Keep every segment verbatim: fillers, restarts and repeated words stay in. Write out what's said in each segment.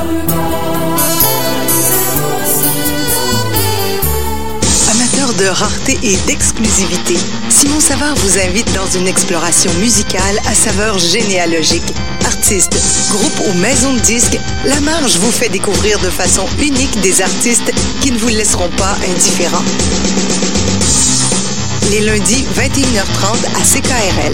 De rareté et d'exclusivité, Simon Savard vous invite dans une exploration musicale à saveur généalogique. Artistes, groupes ou maisons de disques, La Marge vous fait découvrir de façon unique des artistes qui ne vous laisseront pas indifférents. Les lundis, vingt et une heures trente à C K R L.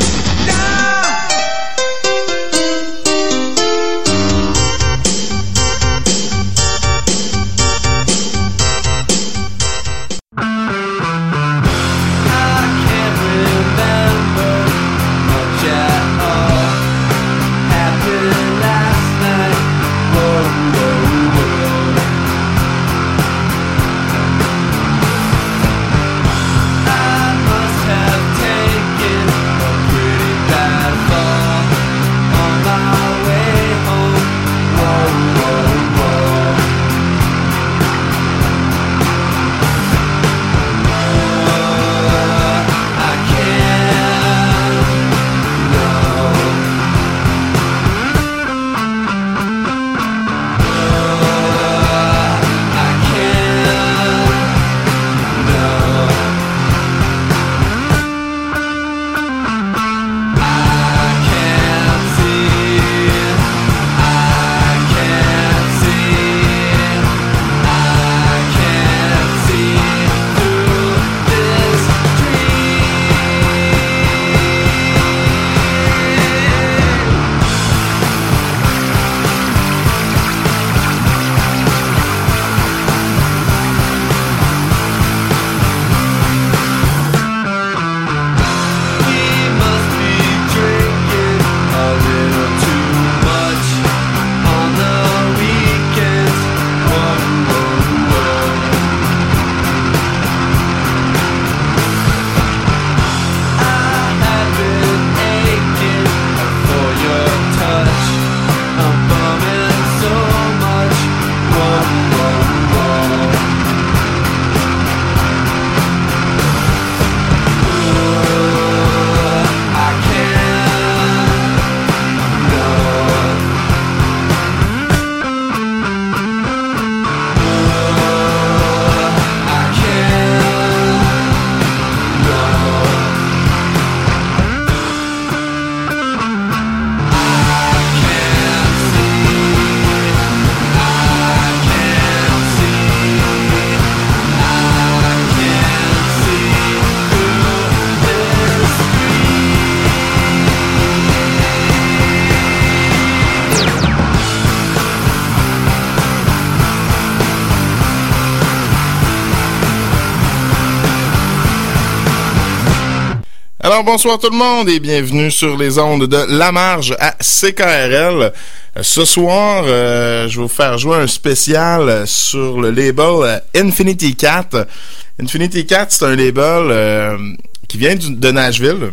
Alors bonsoir tout le monde et bienvenue sur les ondes de La Marge à C K R L. Ce soir, euh, je vais vous faire jouer un spécial sur le label Infinity Cat. Infinity Cat, c'est un label euh, qui vient du, de Nashville.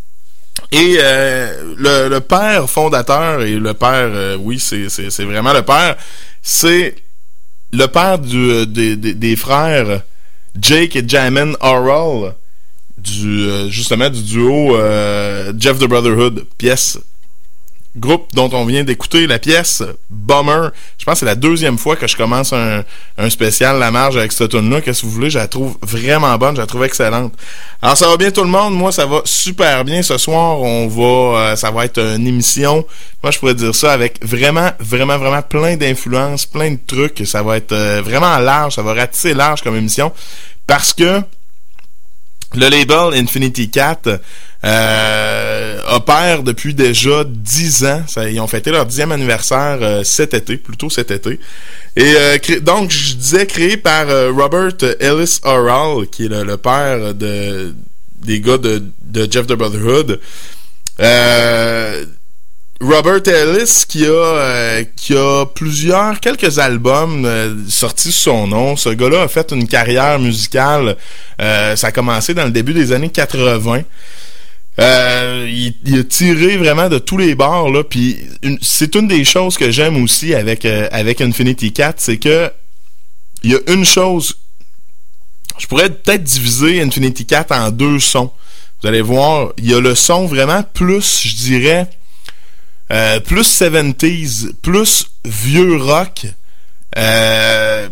Et euh, le, le père fondateur, et le père, euh, oui, c'est, c'est, c'est vraiment le père, c'est le père du, des, des, des frères Jake et Jamin Orrell, du euh, justement du duo euh, Jeff the Brotherhood, pièce groupe dont on vient d'écouter la pièce Bummer. Je pense que c'est la deuxième fois que je commence un, un spécial La Marge avec cette tune-là. Qu'est-ce que vous voulez, je la trouve vraiment bonne, je la trouve excellente. Alors ça va bien tout le monde, moi ça va super bien. Ce soir on va euh, ça va être une émission, moi je pourrais dire ça, avec vraiment vraiment vraiment plein d'influences, plein de trucs. Ça va être euh, vraiment large, ça va ratisser large comme émission, parce que le label Infinity Cat euh, opère depuis déjà dix ans. Ça, ils ont fêté leur dixième anniversaire euh, cet été, plutôt cet été. Et euh, cré- donc, je disais, créé par euh, Robert Ellis Orrell, qui est le, le père de des gars de, de Jeff the Brotherhood. Euh, Robert Ellis qui a euh, qui a plusieurs quelques albums euh, sortis sous son nom. Ce gars-là a fait une carrière musicale. Euh, ça a commencé dans le début des années quatre-vingts. Euh, il, il a tiré vraiment de tous les bords là. Puis une, c'est une des choses que j'aime aussi avec euh, avec Infinity Cat, c'est que il y a une chose. Je pourrais peut-être diviser Infinity Cat en deux sons. Vous allez voir, il y a le son vraiment plus, je dirais. euh, plus soixante-dix, plus vieux rock, euh,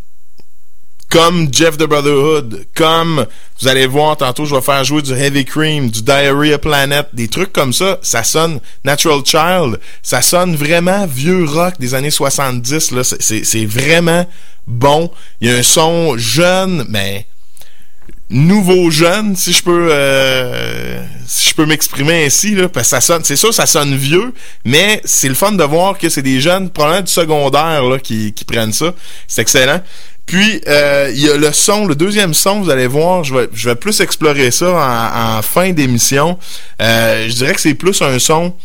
comme Jeff the Brotherhood, comme vous allez voir tantôt, je vais faire jouer du Heavy Cream, du Diarrhea Planet, des trucs comme ça, ça sonne Natural Child, ça sonne vraiment vieux rock des années soixante-dix, là, c'est, c'est, c'est vraiment bon. Il y a un son jeune, mais nouveau jeune, si je peux euh, si je peux m'exprimer ainsi, là, parce que ça sonne, c'est sûr ça sonne vieux, mais c'est le fun de voir que c'est des jeunes, probablement du secondaire, là, qui, qui prennent ça. C'est excellent. Puis euh, il y a le son, le deuxième son, vous allez voir, je vais je vais plus explorer ça en, en fin d'émission. Euh, je dirais que c'est plus un son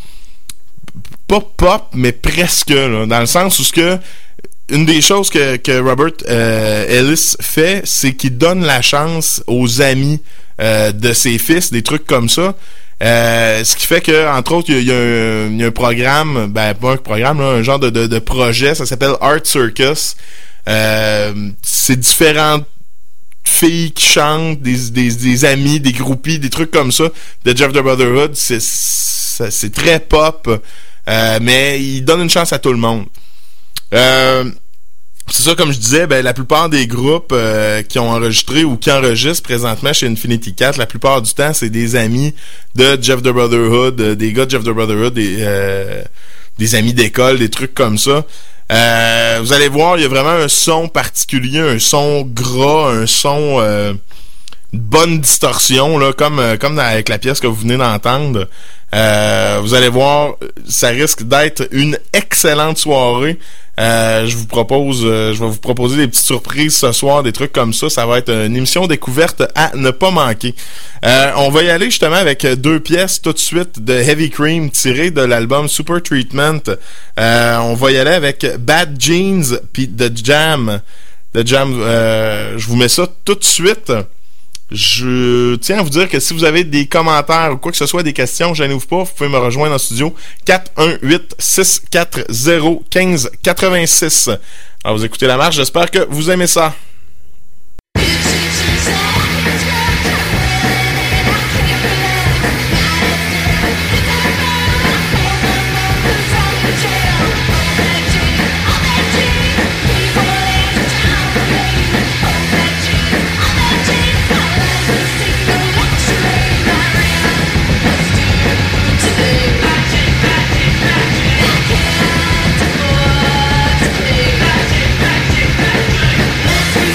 pas pop, mais presque, là, dans le sens où ce que une des choses que, que Robert euh, Ellis fait, c'est qu'il donne la chance aux amis euh, de ses fils, des trucs comme ça. Euh, ce qui fait que, entre autres, il y, y, y a un programme, ben pas un programme, là, un genre de, de, de projet, ça s'appelle Art Circus. Euh, c'est différentes filles qui chantent, des, des, des amis, des groupies, des trucs comme ça de Jeff the Brotherhood. C'est, c'est, c'est très pop, euh, mais il donne une chance à tout le monde. Euh, c'est ça, comme je disais, ben la plupart des groupes euh, qui ont enregistré ou qui enregistrent présentement chez Infinity Cat, la plupart du temps, c'est des amis de Jeff the Brotherhood, euh, des gars de Jeff the Brotherhood, des, euh, des amis d'école, des trucs comme ça. Euh, vous allez voir, il y a vraiment un son particulier, un son gras, un son euh, une bonne distorsion, là, comme euh, comme dans, avec la pièce que vous venez d'entendre. Euh, vous allez voir, ça risque d'être une excellente soirée. Euh, je vous propose, euh, je vais vous proposer des petites surprises ce soir, des trucs comme ça. Ça va être une émission découverte à ne pas manquer. Euh, on va y aller justement avec deux pièces tout de suite de Heavy Cream tirées de l'album Super Treatment. Euh, on va y aller avec Bad Jeans puis The Jam. The Jam. Euh, je vous mets ça tout de suite. Je tiens à vous dire que si vous avez des commentaires ou quoi que ce soit, des questions, gênez-vous pas, vous pouvez me rejoindre en studio quatre un huit, six quatre zéro, un cinq huit six. Alors vous écoutez La Marche, j'espère que vous aimez ça. Let's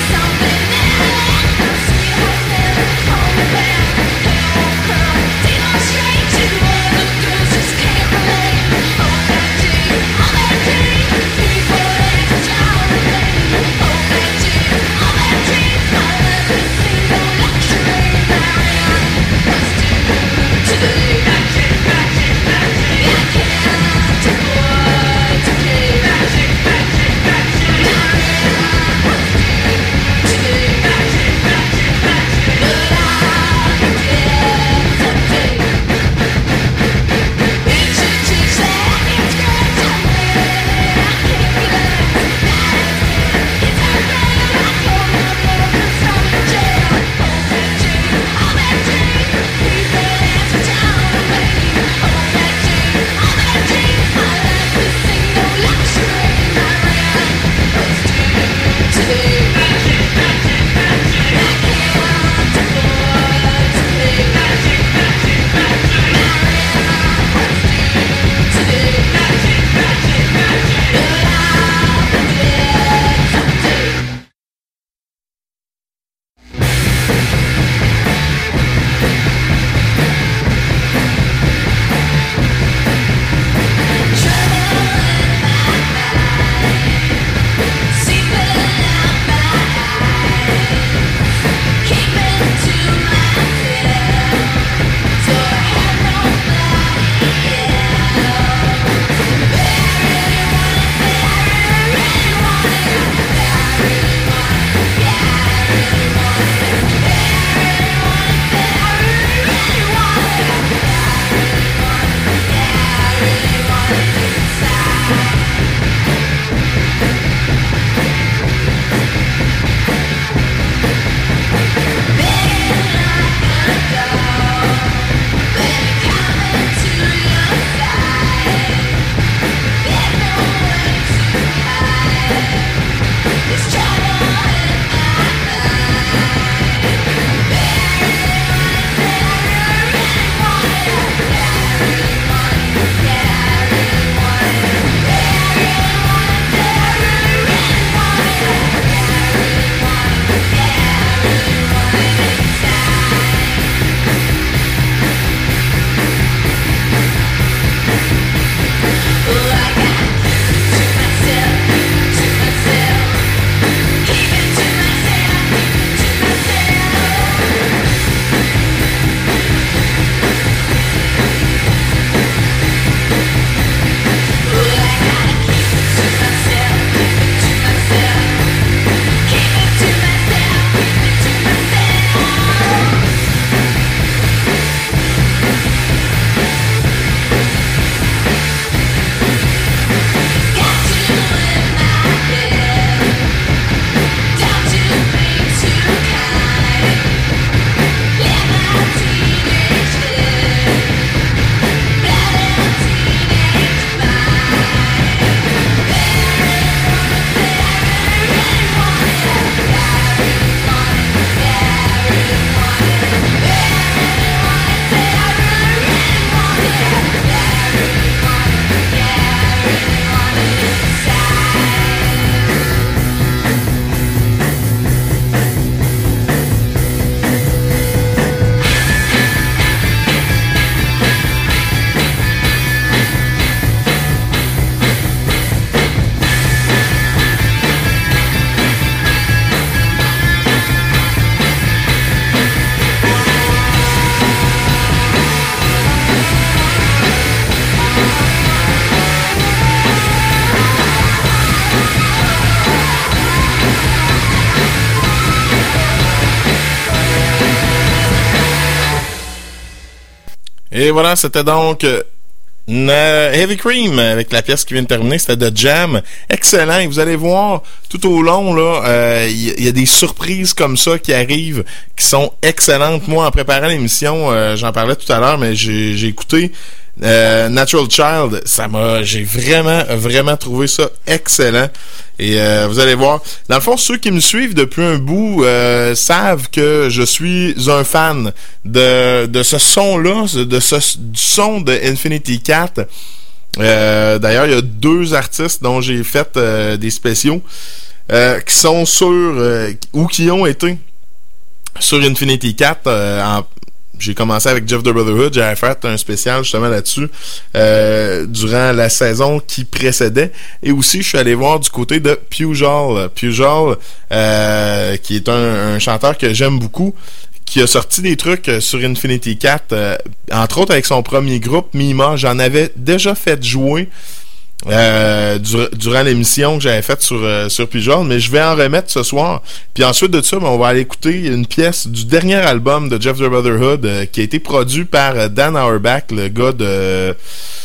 Et voilà, c'était donc euh, Heavy Cream avec la pièce qui vient de terminer, c'était The Jam. Excellent, et vous allez voir tout au long là, il euh, y, y a des surprises comme ça qui arrivent, qui sont excellentes. Moi, en préparant l'émission, euh, j'en parlais tout à l'heure, mais j'ai, j'ai écouté Euh, Natural Child, ça m'a, j'ai vraiment, vraiment trouvé ça excellent. Et euh, vous allez voir. Dans le fond, ceux qui me suivent depuis un bout euh, savent que je suis un fan de de ce son-là, de ce du son de Infinity Cat. Euh, d'ailleurs, il y a deux artistes dont j'ai fait euh, des spéciaux euh, qui sont sur euh, ou qui ont été sur Infinity Cat euh, en J'ai commencé avec Jeff the Brotherhood, j'avais fait un spécial justement là-dessus euh, durant la saison qui précédait. Et aussi, je suis allé voir du côté de Pujol. Pujol, euh, qui est un, un chanteur que j'aime beaucoup, qui a sorti des trucs sur Infinity Cat, euh, entre autres avec son premier groupe, Mima. J'en avais déjà fait jouer Euh, dur, durant l'émission que j'avais faite sur euh, sur Pujol, mais je vais en remettre ce soir. Puis ensuite de ça, ben, on va aller écouter une pièce du dernier album de Jeff the Brotherhood euh, qui a été produit par euh, Dan Auerbach, le gars de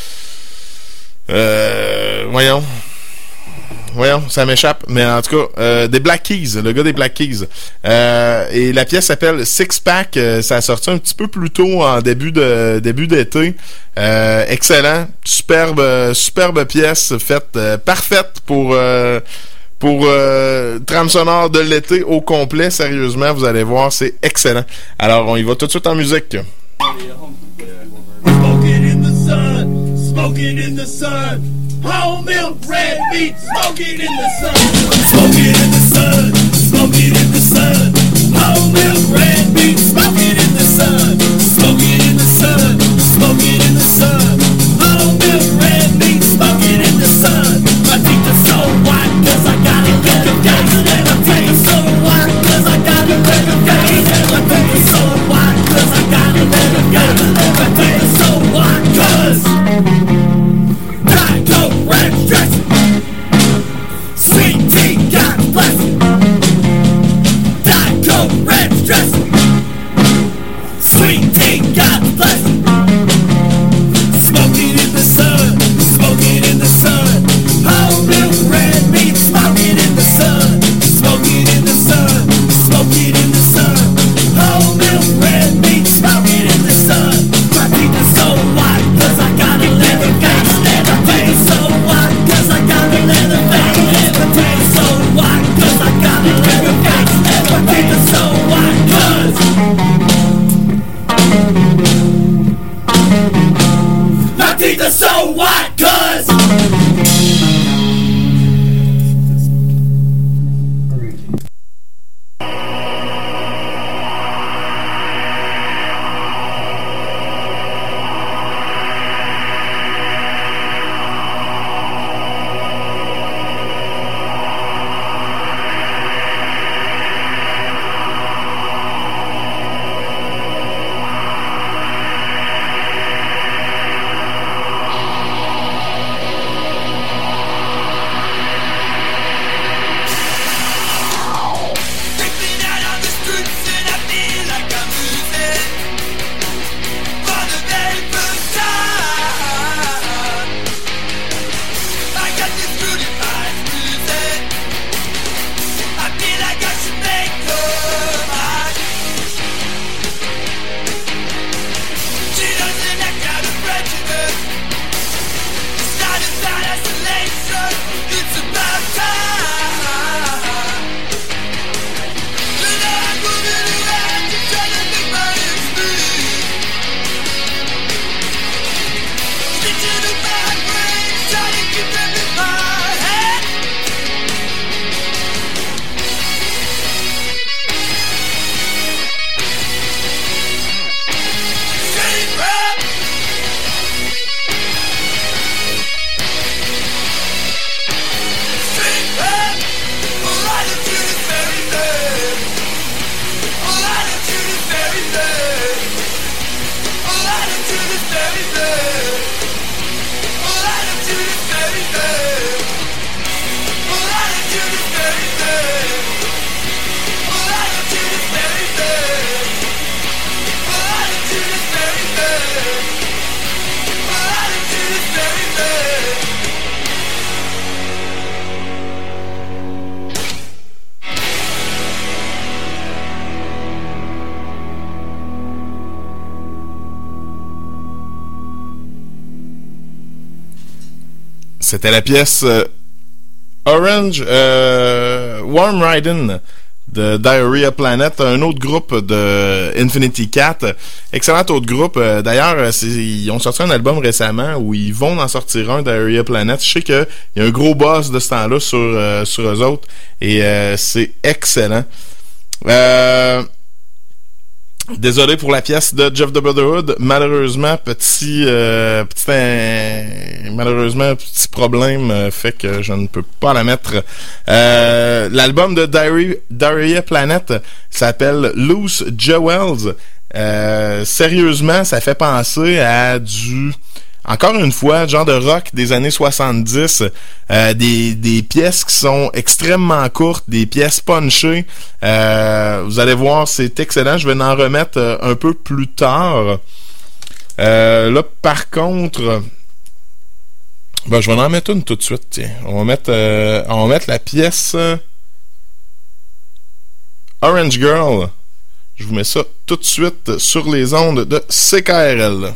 euh, voyons Voyons, ça m'échappe, mais en tout cas, euh, des Black Keys, le gars des Black Keys. Euh, et la pièce s'appelle Six Pack, euh, ça a sorti un petit peu plus tôt en début de début d'été. Euh, excellent, superbe, superbe pièce faite, euh, parfaite pour euh, pour euh, trame sonore de l'été au complet. Sérieusement, vous allez voir, c'est excellent. Alors, on y va tout de suite en musique. Smoking in the sun, smoking in the sun. Whole milk, red meat, smoking in the sun. Smoking in the sun, smoking in the sun. Whole milk, red meat, smoking in the sun. Smoking in the sun, smoking in the sun. Whole milk, red meat, smoking in the sun. My teeth are so white cause I got a red of days. And my teeth are so white cause I got a red of days. And my teeth are so white cause I got a red of days. And my teeth are so white cause Diet Coke red dressing, sweet tea got blessing. Diet Coke red dressing. c'était la pièce euh, Orange euh, Warm Ridin' de Diarrhea Planet, un autre groupe de Infinity Cat. Excellent autre groupe. Euh, d'ailleurs, c'est, ils ont sorti un album récemment où ils vont en sortir un, Diarrhea Planet. Je sais qu'il y a un gros boss de ce temps-là sur, euh, sur eux autres et euh, c'est excellent. Euh... Désolé pour la pièce de Jeff the Brotherhood. Malheureusement, petit, euh, petit euh, malheureusement, petit problème euh, fait que je ne peux pas la mettre. Euh, l'album de Diary, Diarrhea Planet s'appelle Loose Jewels. Euh, sérieusement, ça fait penser à du... Encore une fois, genre de rock des années soixante-dix, euh, des, des pièces qui sont extrêmement courtes, des pièces punchées. Euh, vous allez voir, c'est excellent. Je vais en remettre euh, un peu plus tard. Euh, là, par contre, ben, je vais en mettre une tout de suite. Tiens. On va mettre, euh, on va mettre la pièce euh, Orange Girl. Je vous mets ça tout de suite sur les ondes de C K R L.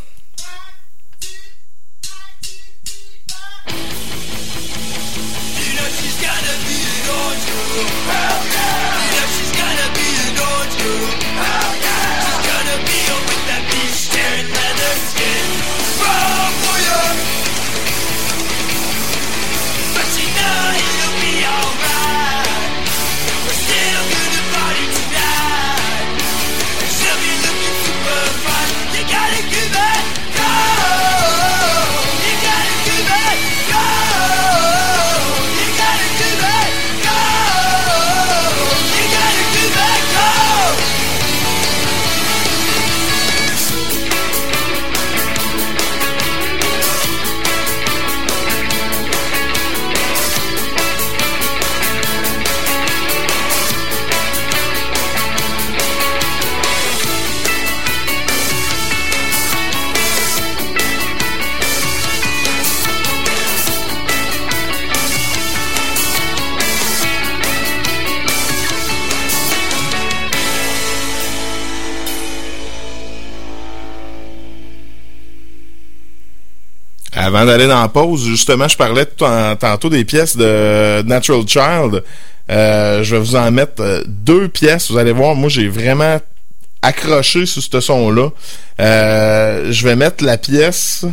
Avant d'aller dans la pause, justement, je parlais t- tantôt des pièces de Natural Child. Euh, je vais vous en mettre euh, deux pièces. Vous allez voir, moi, j'ai vraiment accroché sur ce son-là. Euh, je vais mettre la pièce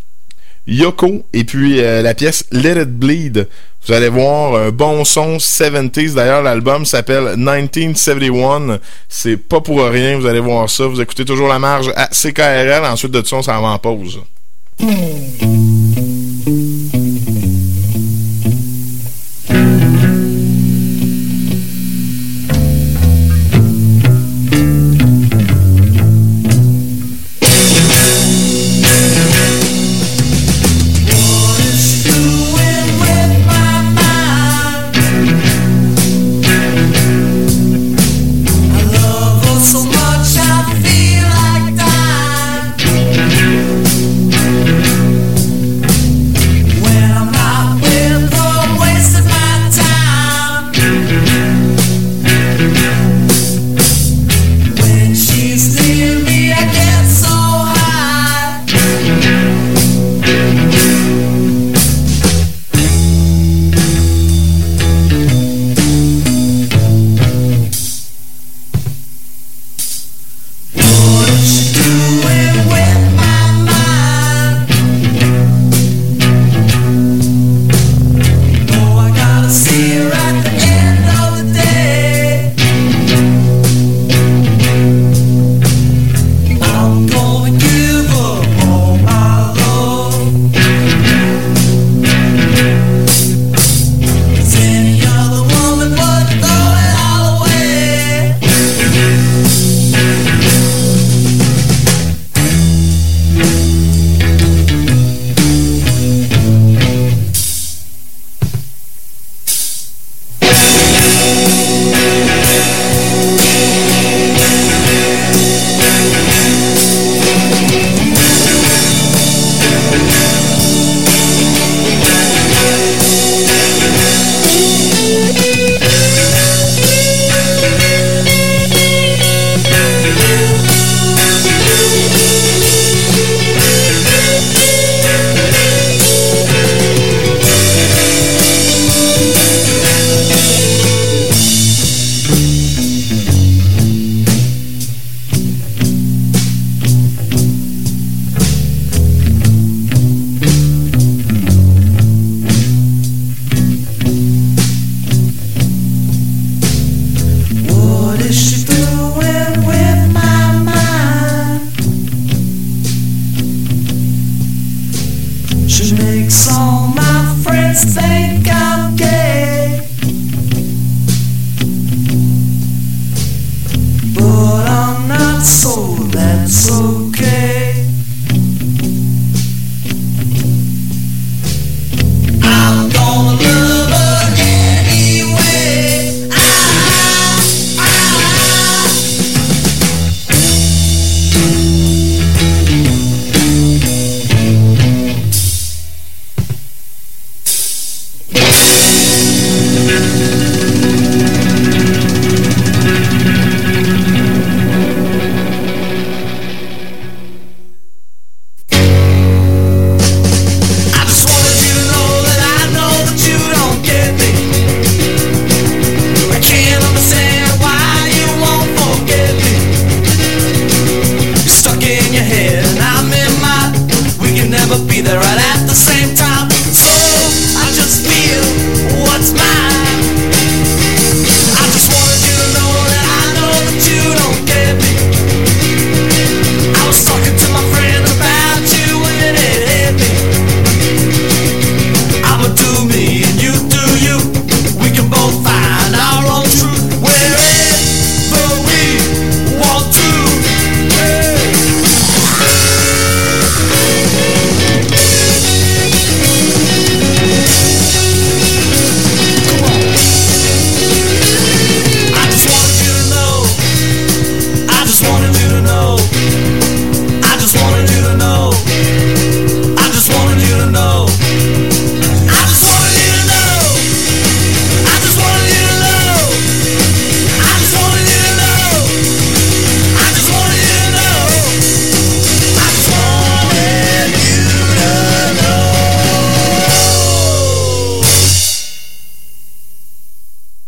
Yoko et puis euh, la pièce Let It Bleed. Vous allez voir un bon son soixante-dix. D'ailleurs, l'album s'appelle dix-neuf soixante-et-un. C'est pas pour rien. Vous allez voir ça. Vous écoutez toujours La Marge à C K R L. Ensuite de ça, on s'en va en pause. When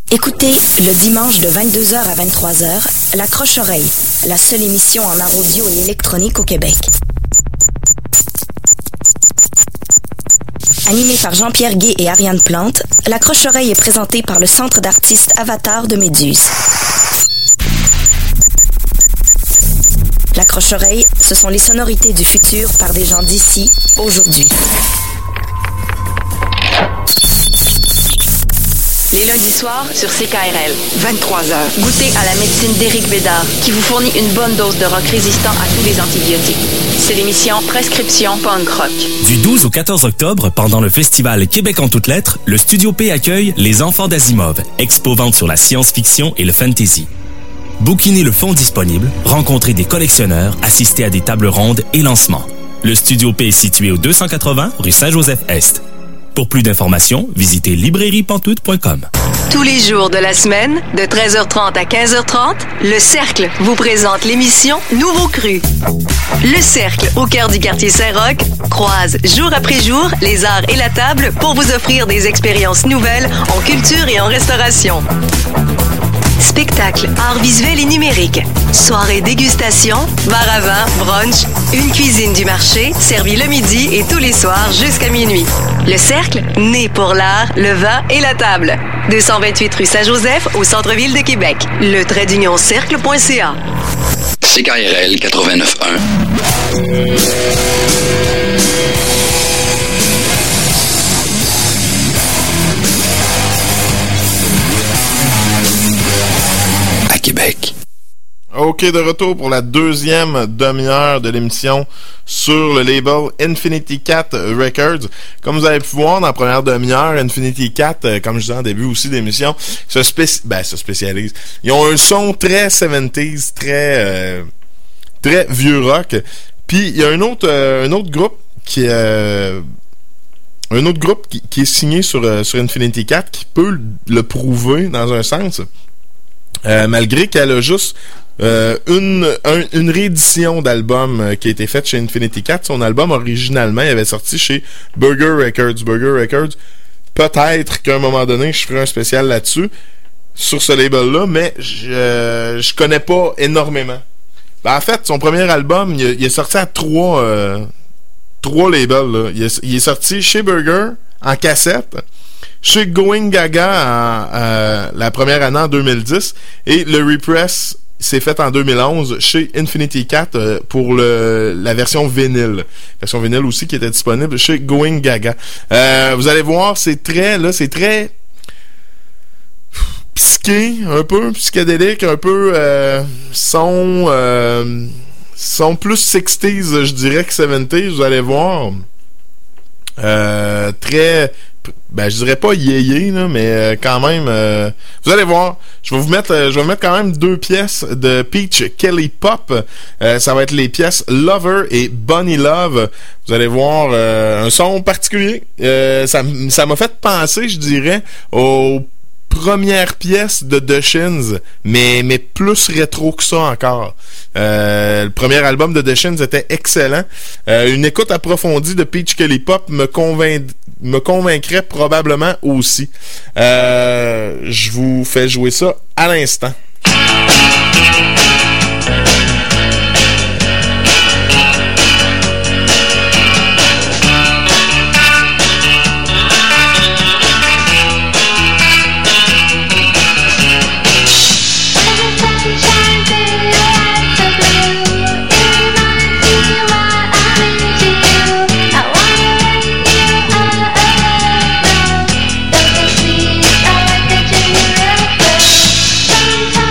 Écoutez le dimanche de vingt-deux heures à vingt-trois heures, La Croche-Oreille, la seule émission en art audio et électronique au Québec. Animée par Jean-Pierre Gué et Ariane Plante, La Croche-Oreille est présentée par le Centre d'artistes Avatar de Méduse. La Croche-Oreille, ce sont les sonorités du futur par des gens d'ici, aujourd'hui. Les lundis soirs sur C K R L. vingt-trois heures. Goûtez à la médecine d'Éric Bédard, qui vous fournit une bonne dose de rock résistant à tous les antibiotiques. C'est l'émission Prescription Punk Rock. Du douze au quatorze octobre, pendant le festival Québec en toutes lettres, le Studio P accueille Les Enfants d'Asimov, expo-vente sur la science-fiction et le fantasy. Bouquinez le fonds disponible, rencontrez des collectionneurs, assistez à des tables rondes et lancements. Le Studio P est situé au deux cent quatre-vingts rue Saint-Joseph-Est. Pour plus d'informations, visitez librairie pantoute point com. Tous les jours de la semaine, de treize heures trente à quinze heures trente, Le Cercle vous présente l'émission Nouveau Cru. Le Cercle, au cœur du quartier Saint-Roch, croise jour après jour les arts et la table pour vous offrir des expériences nouvelles en culture et en restauration. Spectacles, arts visuels et numériques, soirées dégustation, bar à vin, brunch, une cuisine du marché, servie le midi et tous les soirs jusqu'à minuit. Le Cercle, né pour l'art, le vin et la table. deux cent vingt-huit rue Saint-Joseph, au centre-ville de Québec. Le trait d'union cercle point c a. C K R L quatre-vingt-neuf un. Québec. OK, de retour pour la deuxième demi-heure de l'émission sur le label Infinity Cat Records. Comme vous avez pu voir dans la première demi-heure, Infinity Cat, euh, comme je disais en début aussi d'émission, se, spéci- ben, se spécialise. Ils ont un son très soixante-dix, très euh, très vieux rock. Puis il y a un autre euh, un autre groupe qui euh, un autre groupe qui, qui est signé sur euh, sur Infinity Cat qui peut le prouver dans un sens. Euh, malgré qu'elle a juste euh, une, un, une réédition d'album euh, qui a été faite chez Infinity Cat. Son album, originalement, il avait sorti chez Burger Records. Burger Records, peut-être qu'à un moment donné, je ferai un spécial là-dessus, sur ce label-là, mais je, euh, je connais pas énormément. Ben, en fait, son premier album, il, il est sorti à trois, euh, trois labels. Là. Il, est, il est sorti chez Burger, en cassette, chez Going Gaga en, euh, la première année en deux mille dix et le repress s'est fait en deux mille onze chez Infinity Cat euh, pour le la version vinyle. Version vinyle aussi qui était disponible chez Going Gaga. Euh, vous allez voir, c'est très là, c'est très psyché, un peu psychédélique, un peu euh, son euh, son plus sixties, je dirais que seventies, vous allez voir. Euh, très ben je dirais pas yéyé là, mais euh, quand même euh, vous allez voir, je vais vous mettre euh, je vais vous mettre quand même deux pièces de Peach Kelly Pop. Euh, ça va être les pièces Lover et Bunny Love. Vous allez voir euh, un son particulier. Euh, ça ça m'a fait penser, je dirais, aux première pièce de The Shins, mais, mais plus rétro que ça encore. Euh, le premier album de The Shins était excellent. Euh, une écoute approfondie de Peach Kelly Pop me, convain... me convaincrait probablement aussi. Euh, je vous fais jouer ça à l'instant. Sometimes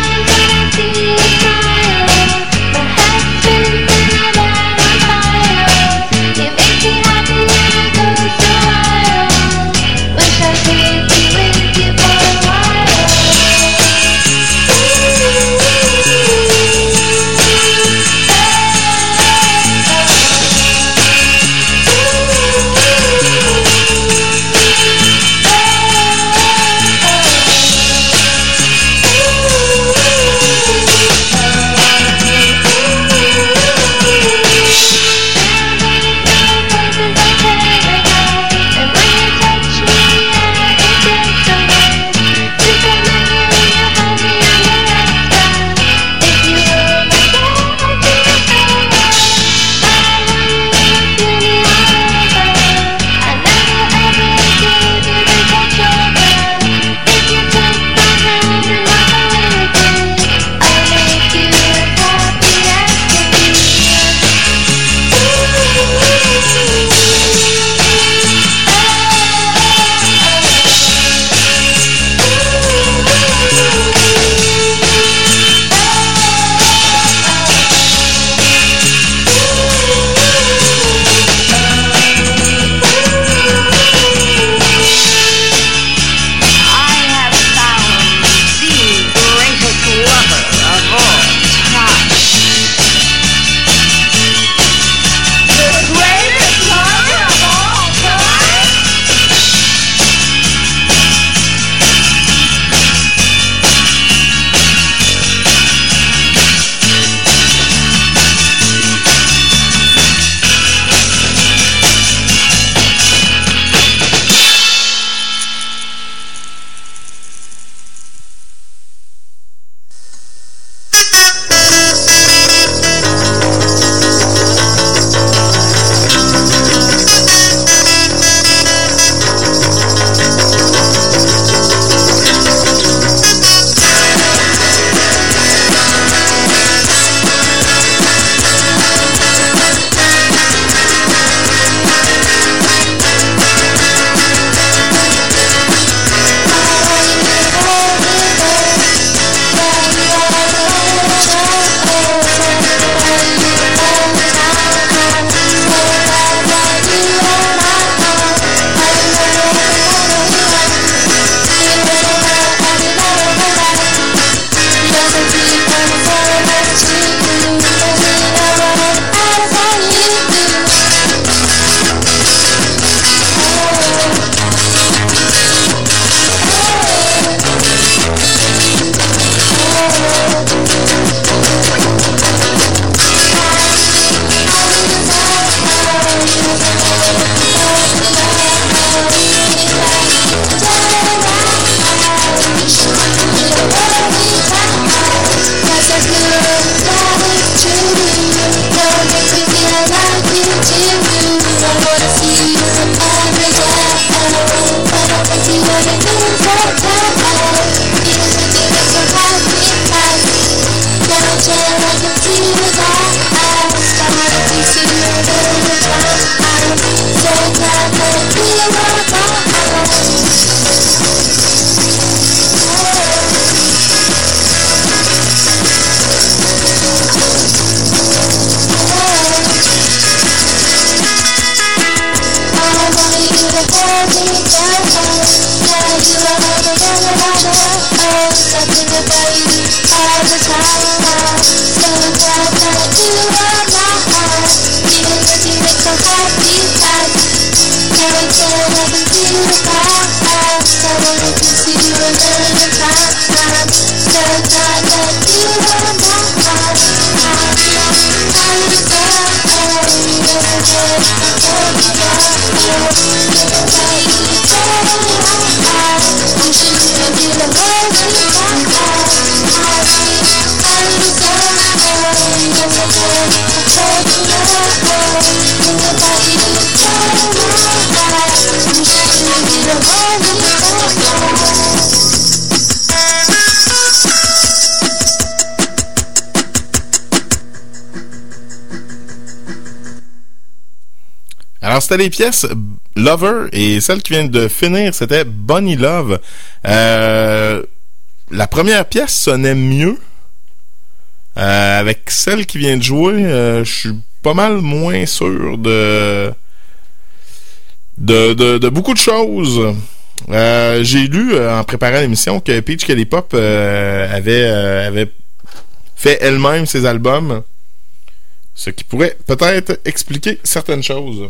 Alors, c'était les pièces Lover et celle qui vient de finir, c'était Bonnie Love. Euh, la première pièce sonnait mieux. Euh, avec celle qui vient de jouer, euh, je suis pas mal moins sûr de de, de, de beaucoup de choses. Euh, j'ai lu euh, en préparant l'émission que Peach Kelly Pop euh, avait, euh, avait fait elle-même ses albums, ce qui pourrait peut-être expliquer certaines choses.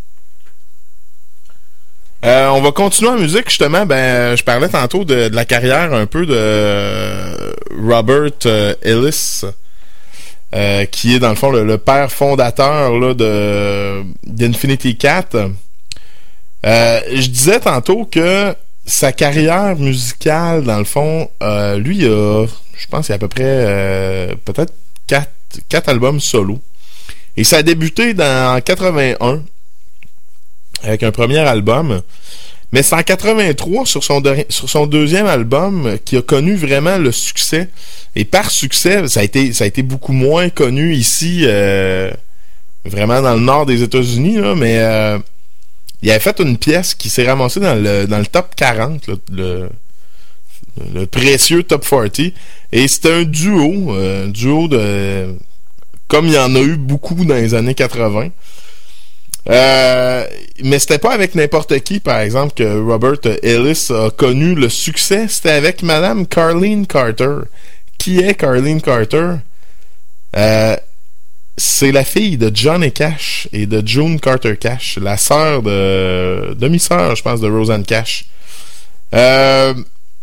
Euh, on va continuer en musique, justement. Ben, je parlais tantôt de, de la carrière un peu de Robert euh, Ellis, euh, qui est dans le fond le, le père fondateur là, de d'Infinity Cat. Euh, je disais tantôt que sa carrière musicale, dans le fond, euh, lui, il a, je pense, il y a à peu près euh, peut-être quatre, quatre albums solo. Et ça a débuté dans, en quatre-vingt-un. Avec un premier album. Mais c'est en quatre-vingt-trois, sur son, de, sur son deuxième album, qui a connu vraiment le succès. Et par succès, ça a été, ça a été beaucoup moins connu ici, euh, vraiment dans le nord des États-Unis, là, mais euh, il avait fait une pièce qui s'est ramassée dans le, dans le top quarante, là, le, le précieux top quarante. Et c'était un duo, euh, un duo de... comme il y en a eu beaucoup dans les années quatre-vingt. Euh, mais c'était pas avec n'importe qui, par exemple, que Robert Ellis a connu le succès. C'était avec Madame Carleen Carter. Qui est Carleen Carter? Euh, c'est la fille de Johnny Cash et de June Carter Cash, la sœur de demi-sœur, je pense, de Rosanne Cash. Euh,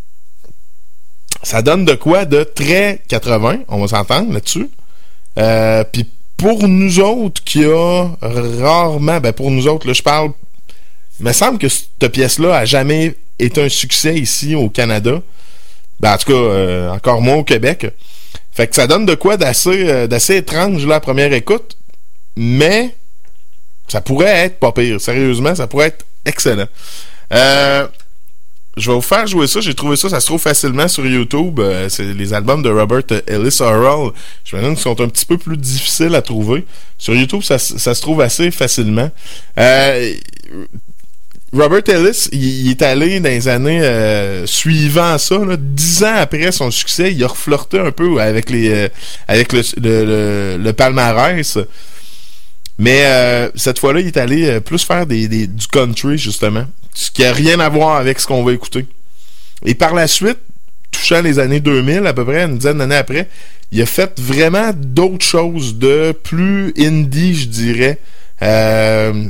ça donne de quoi de très quatre-vingts, on va s'entendre là-dessus. Euh, puis pour nous autres, qui a rarement, ben pour nous autres, là, je parle, il me semble que cette pièce-là a jamais été un succès ici au Canada. Ben, en tout cas, euh, encore moins au Québec. Fait que ça donne de quoi d'assez, euh, d'assez étrange, là, à première écoute. Mais, ça pourrait être pas pire. Sérieusement, ça pourrait être excellent. Euh, je vais vous faire jouer ça. J'ai trouvé ça, ça se trouve facilement sur YouTube. Euh, c'est les albums de Robert Ellis Orrell. Je me demande qu'ils sont un petit peu plus difficiles à trouver. Sur YouTube, ça, ça se trouve assez facilement. Euh, Robert Ellis, il, il est allé dans les années euh, suivant ça, là, dix ans après son succès, il a reflirté un peu avec les euh, avec le, le, le, le palmarès. Mais euh, cette fois-là, il est allé plus faire des, des, du country, justement. Ce qui n'a rien à voir avec ce qu'on va écouter. Et par la suite, touchant les années deux mille, à peu près, une dizaine d'années après, il a fait vraiment d'autres choses de plus indie, je dirais. Euh,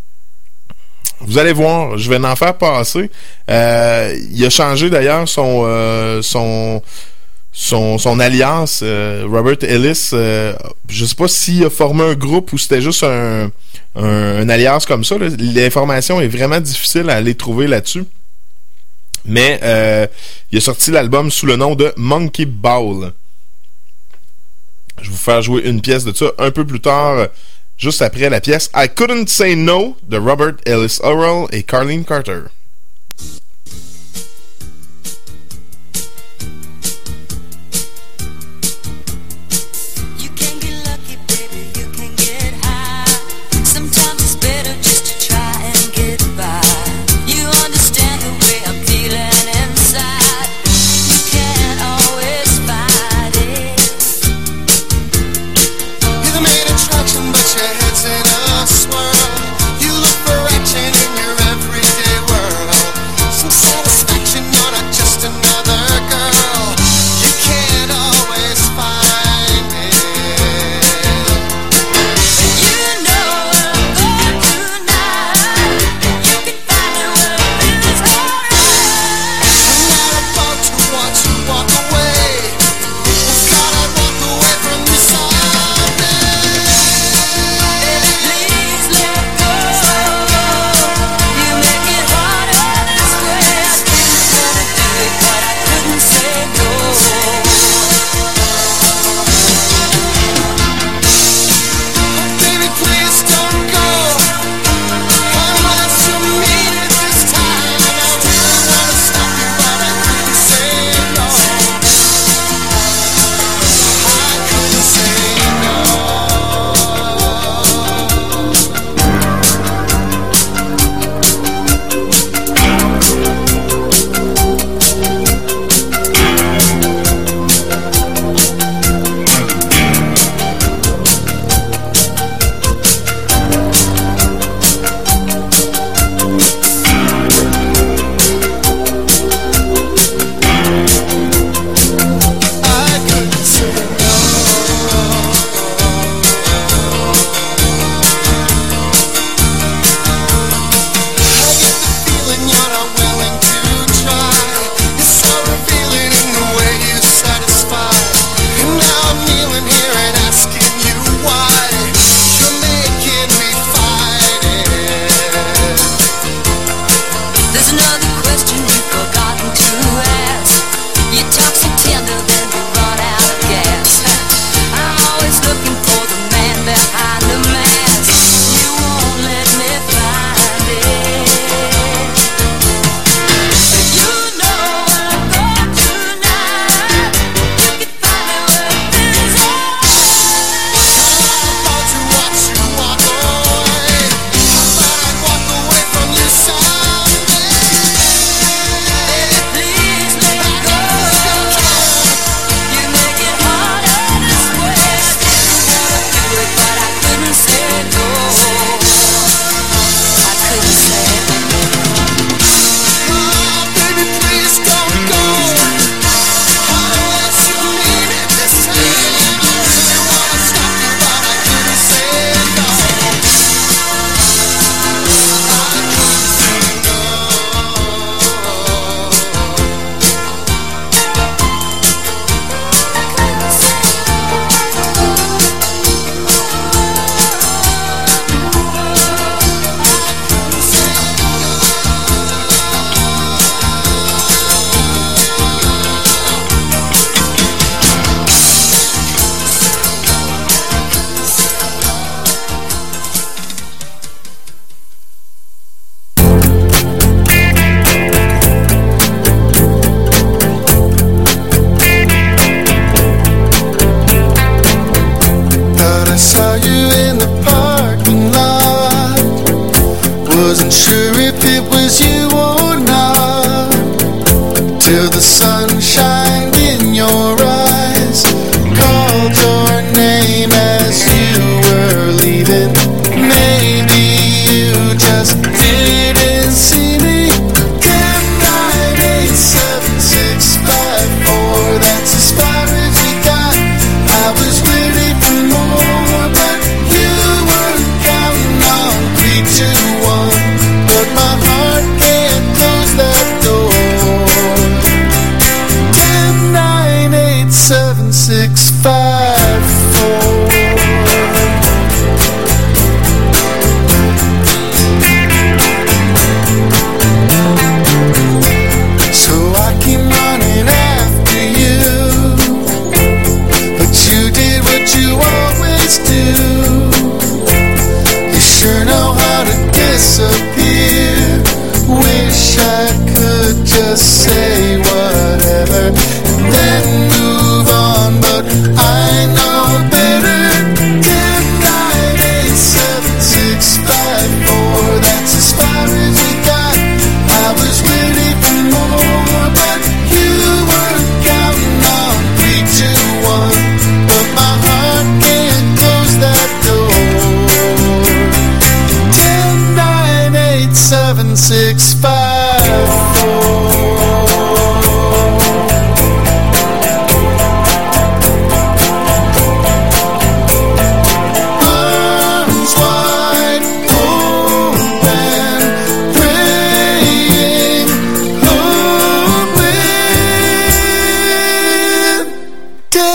vous allez voir, je vais en faire passer. Euh, il a changé d'ailleurs son euh, son son son alliance, euh, Robert Ellis. Euh, je sais pas s'il a formé un groupe ou c'était juste un un, un alliance comme ça. Là. L'information est vraiment difficile à aller trouver là-dessus. Mais euh, il a sorti l'album sous le nom de Monkey Ball. Je vais vous faire jouer une pièce de ça un peu plus tard, juste après la pièce I Couldn't Say No de Robert Ellis Orrell et Carleen Carter. But your head's in a swirl. You look for action in your everyday world.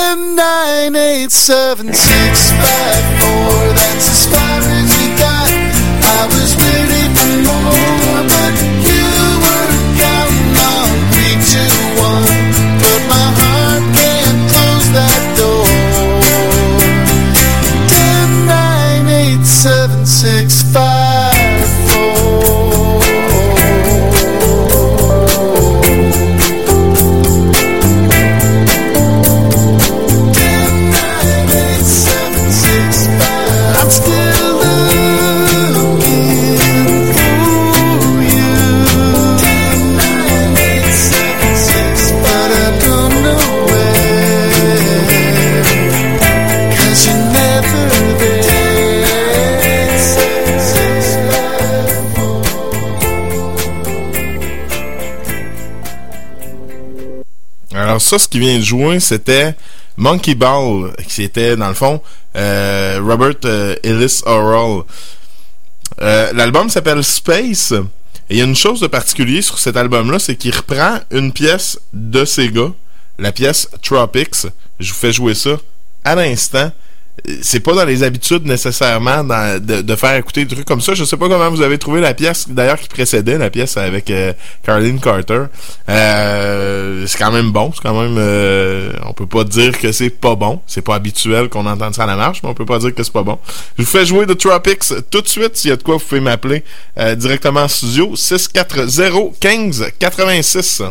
ten, nine, eight, seven, six, five, four. That's as far as we got. I was ready for more, but you were counting on three, two, one. But my heart can't close that door. Ten, nine, eight, seven, six, five, four. Ten, nine, eight, seven, six, five. I'm still looking for you. Ten, nine, eight, seven, six, but I don't know where. 'Cause you're never there. Alors ça, ce qui vient de jouer, c'était Monkey Ball, qui était, dans le fond, euh, Robert euh, Ellis Orrell. Euh, l'album s'appelle Space, et il y a une chose de particulier sur cet album-là, c'est qu'il reprend une pièce de Sega, la pièce Tropics. Je vous fais jouer ça à l'instant. C'est pas dans les habitudes nécessairement dans, de, de faire écouter des trucs comme ça. Je sais pas comment vous avez trouvé la pièce d'ailleurs qui précédait la pièce avec euh, Carlene Carter. Euh, c'est quand même bon, c'est quand même euh, on peut pas dire que c'est pas bon. C'est pas habituel qu'on entende ça à la marche, mais on peut pas dire que c'est pas bon. Je vous fais jouer The Tropics tout de suite. S'il y a de quoi, vous pouvez m'appeler euh, directement en studio six quatre zéro quinze quatre-vingt-six.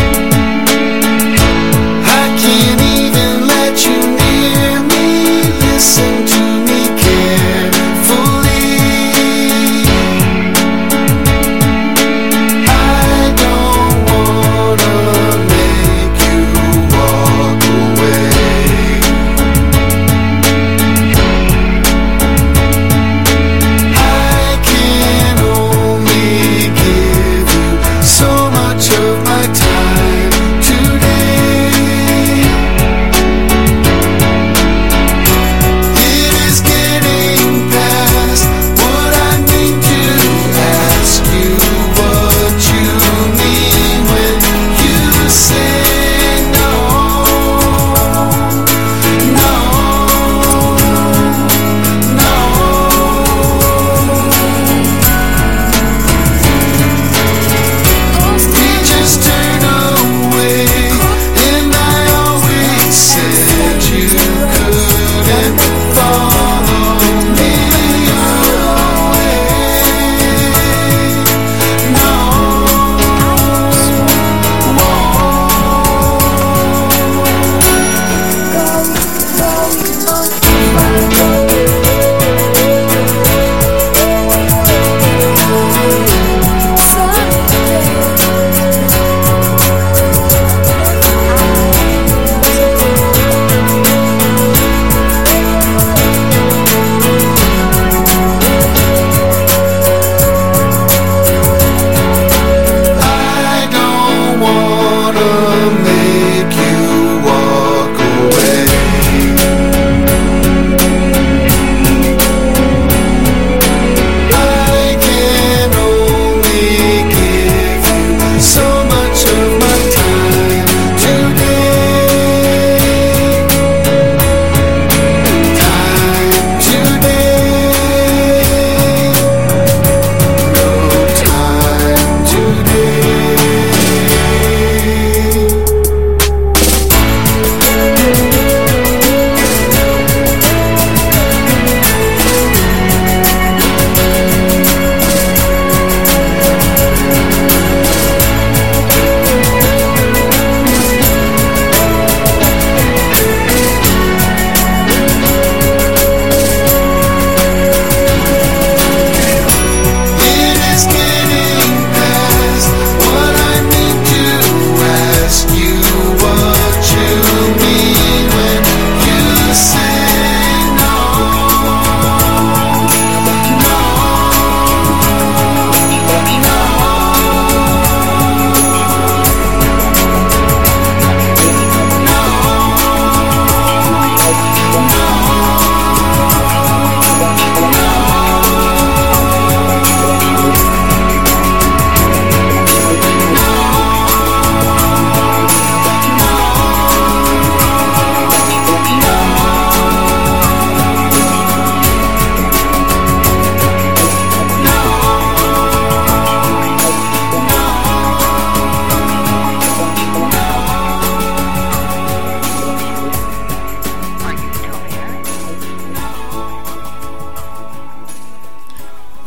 I can't even let you near me.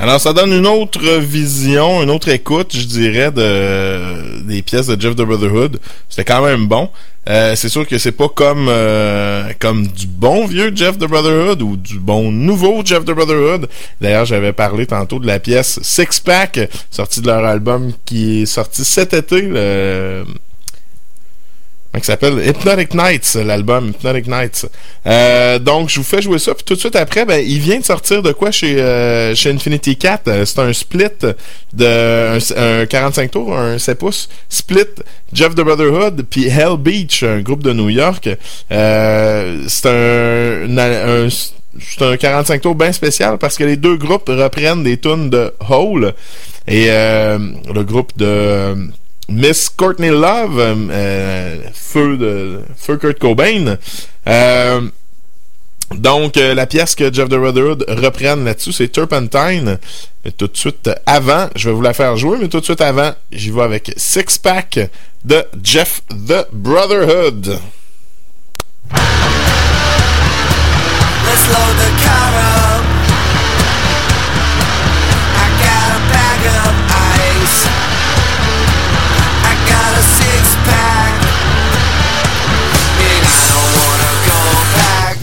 Alors, ça donne une autre vision, une autre écoute, je dirais, de des pièces de Jeff the Brotherhood. C'était quand même bon. Euh, c'est sûr que c'est pas comme euh, comme du bon vieux Jeff the Brotherhood ou du bon nouveau Jeff the Brotherhood. D'ailleurs, j'avais parlé tantôt de la pièce Six Pack, sortie de leur album qui est sorti cet été, le... qui s'appelle Hypnotic Nights, l'album Hypnotic Nights. Euh, donc, je vous fais jouer ça, puis tout de suite après, ben, il vient de sortir de quoi chez euh, chez Infinity Cat. C'est un split de un, un quarante-cinq tours, un sept pouces, split Jeff the Brotherhood, puis Hell Beach, un groupe de New York. Euh, c'est un, un, un c'est un quarante-cinq tours bien spécial parce que les deux groupes reprennent des tunes de Hole et euh, le groupe de Miss Courtney Love, euh, feu de feu Kurt Cobain. Euh, donc euh, la pièce que Jeff the Brotherhood reprenne là-dessus, c'est Turpentine. Mais tout de suite avant, je vais vous la faire jouer, mais tout de suite avant, j'y vais avec Six Pack de Jeff the Brotherhood. Let's load the car up. I got a bag of ice. I got a six pack. And I don't wanna go back.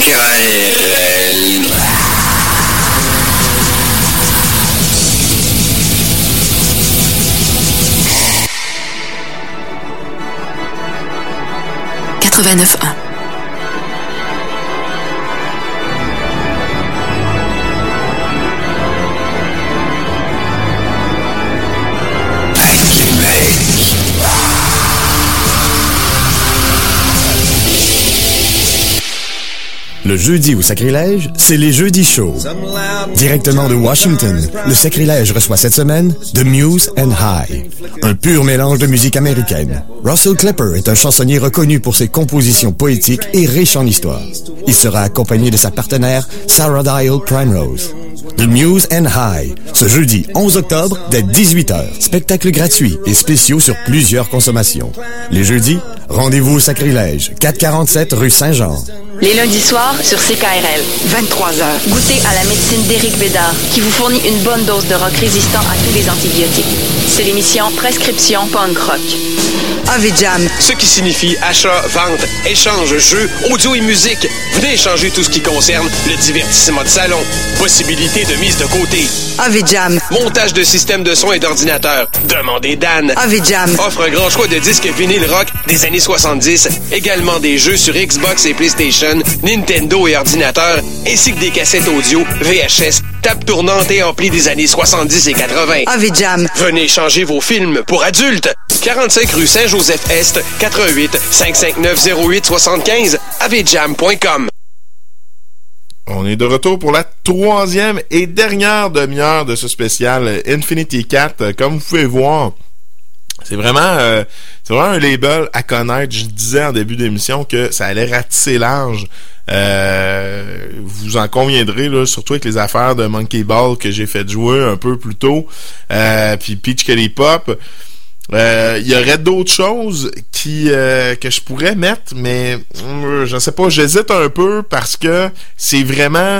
K R L. quatre-vingt-neuf un. Le jeudi au Sacrilège, c'est les Jeudis Shows. Directement de Washington, le Sacrilège reçoit cette semaine The Muse and High, un pur mélange de musique américaine. Russell Clipper est un chansonnier reconnu pour ses compositions poétiques et riches en histoire. Il sera accompagné de sa partenaire Sarah Dial Primrose. The Muse and High, ce jeudi onze octobre dès dix-huit heures. Spectacle gratuit et spéciaux sur plusieurs consommations. Les jeudis, rendez-vous au Sacrilège, quatre cent quarante-sept rue Saint-Jean. Les lundis soirs sur C K R L, vingt-trois heures. Goûtez à la médecine d'Éric Bédard, qui vous fournit une bonne dose de rock résistant à tous les antibiotiques. C'est l'émission Prescription Punk Rock. A V Jam. Ce qui signifie achat, vente, échange, jeux, audio et musique. Venez échanger tout ce qui concerne le divertissement de salon. Possibilité de mise de côté. A V Jam. Montage de systèmes de son et d'ordinateurs. Demandez Dan. A V Jam. Offre un grand choix de disques vinyle rock des années soixante-dix. Également des jeux sur Xbox et PlayStation, Nintendo et ordinateurs, ainsi que des cassettes audio, V H S, table tournante et ampli des années soixante-dix et quatre-vingts. A V Jam. Venez échanger vos films pour adultes. quarante-cinq rue Saint-Joseph-Est, quatre-vingt-huit cinq cinq neuf zéro huit soixante-quinze, avejam point com. On est de retour pour la troisième et dernière demi-heure de ce spécial Infinity quatre. Comme vous pouvez voir, c'est vraiment, euh, c'est vraiment un label à connaître. Je disais en début d'émission que ça allait ratisser large. Euh, vous en conviendrez, là, surtout avec les affaires de Monkey Ball que j'ai fait jouer un peu plus tôt, euh, puis Peach Kelly Pop. Il euh, y aurait d'autres choses qui euh, que je pourrais mettre, mais euh, je sais pas, j'hésite un peu parce que c'est vraiment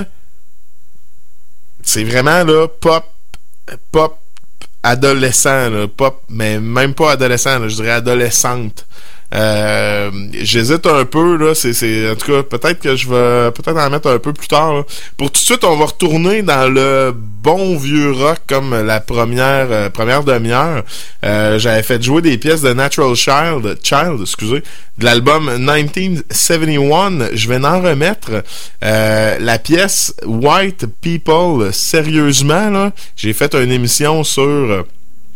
c'est vraiment là pop pop adolescent là, pop mais même pas adolescent là, je dirais adolescente. Euh, j'hésite un peu là, c'est, c'est en tout cas peut-être que je vais peut-être en mettre un peu plus tard là. Pour tout de suite, on va retourner dans le bon vieux rock comme la première euh, première demi-heure. Euh, j'avais fait jouer des pièces de Natural Child, Child, excusez, de l'album dix-neuf soixante-et-un. Je vais en remettre euh, la pièce White People. Sérieusement là, j'ai fait une émission sur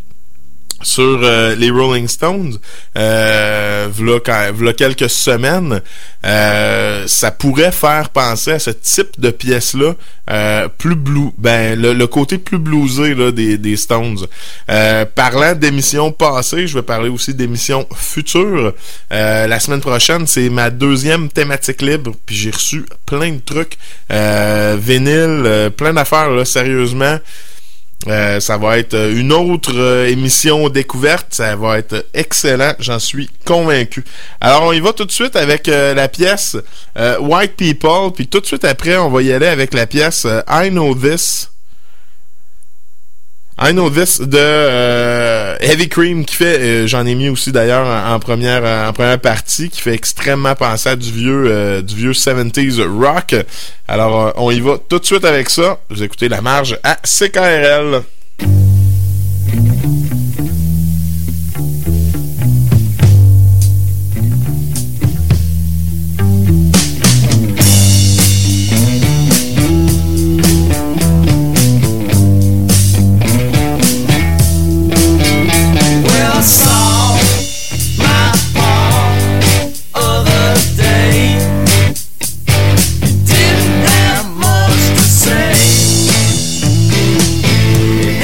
sur euh, les Rolling Stones euh, v'là, quand, v'là quelques semaines. Euh, ça pourrait faire penser à ce type de pièce-là, euh, plus blue, ben le, le côté plus bluesé là, des, des Stones. Euh, parlant d'émissions passées, je vais parler aussi d'émissions futures. Euh, la semaine prochaine, c'est ma deuxième thématique libre, puis j'ai reçu plein de trucs, euh, vinyle, euh, plein d'affaires là, sérieusement. Euh, ça va être une autre euh, émission découverte. Ça va être excellent, j'en suis convaincu. Alors, on y va tout de suite avec euh, la pièce euh, White People, puis tout de suite après, on va y aller avec la pièce euh, I Know This. I Know This de euh, Heavy Cream, qui fait, euh, j'en ai mis aussi d'ailleurs en, en première en, en première partie, qui fait extrêmement penser à du vieux euh, du vieux soixante-dix rock. Alors euh, on y va tout de suite avec ça. Vous écoutez La Marge à C K R L. Didn't have much to say.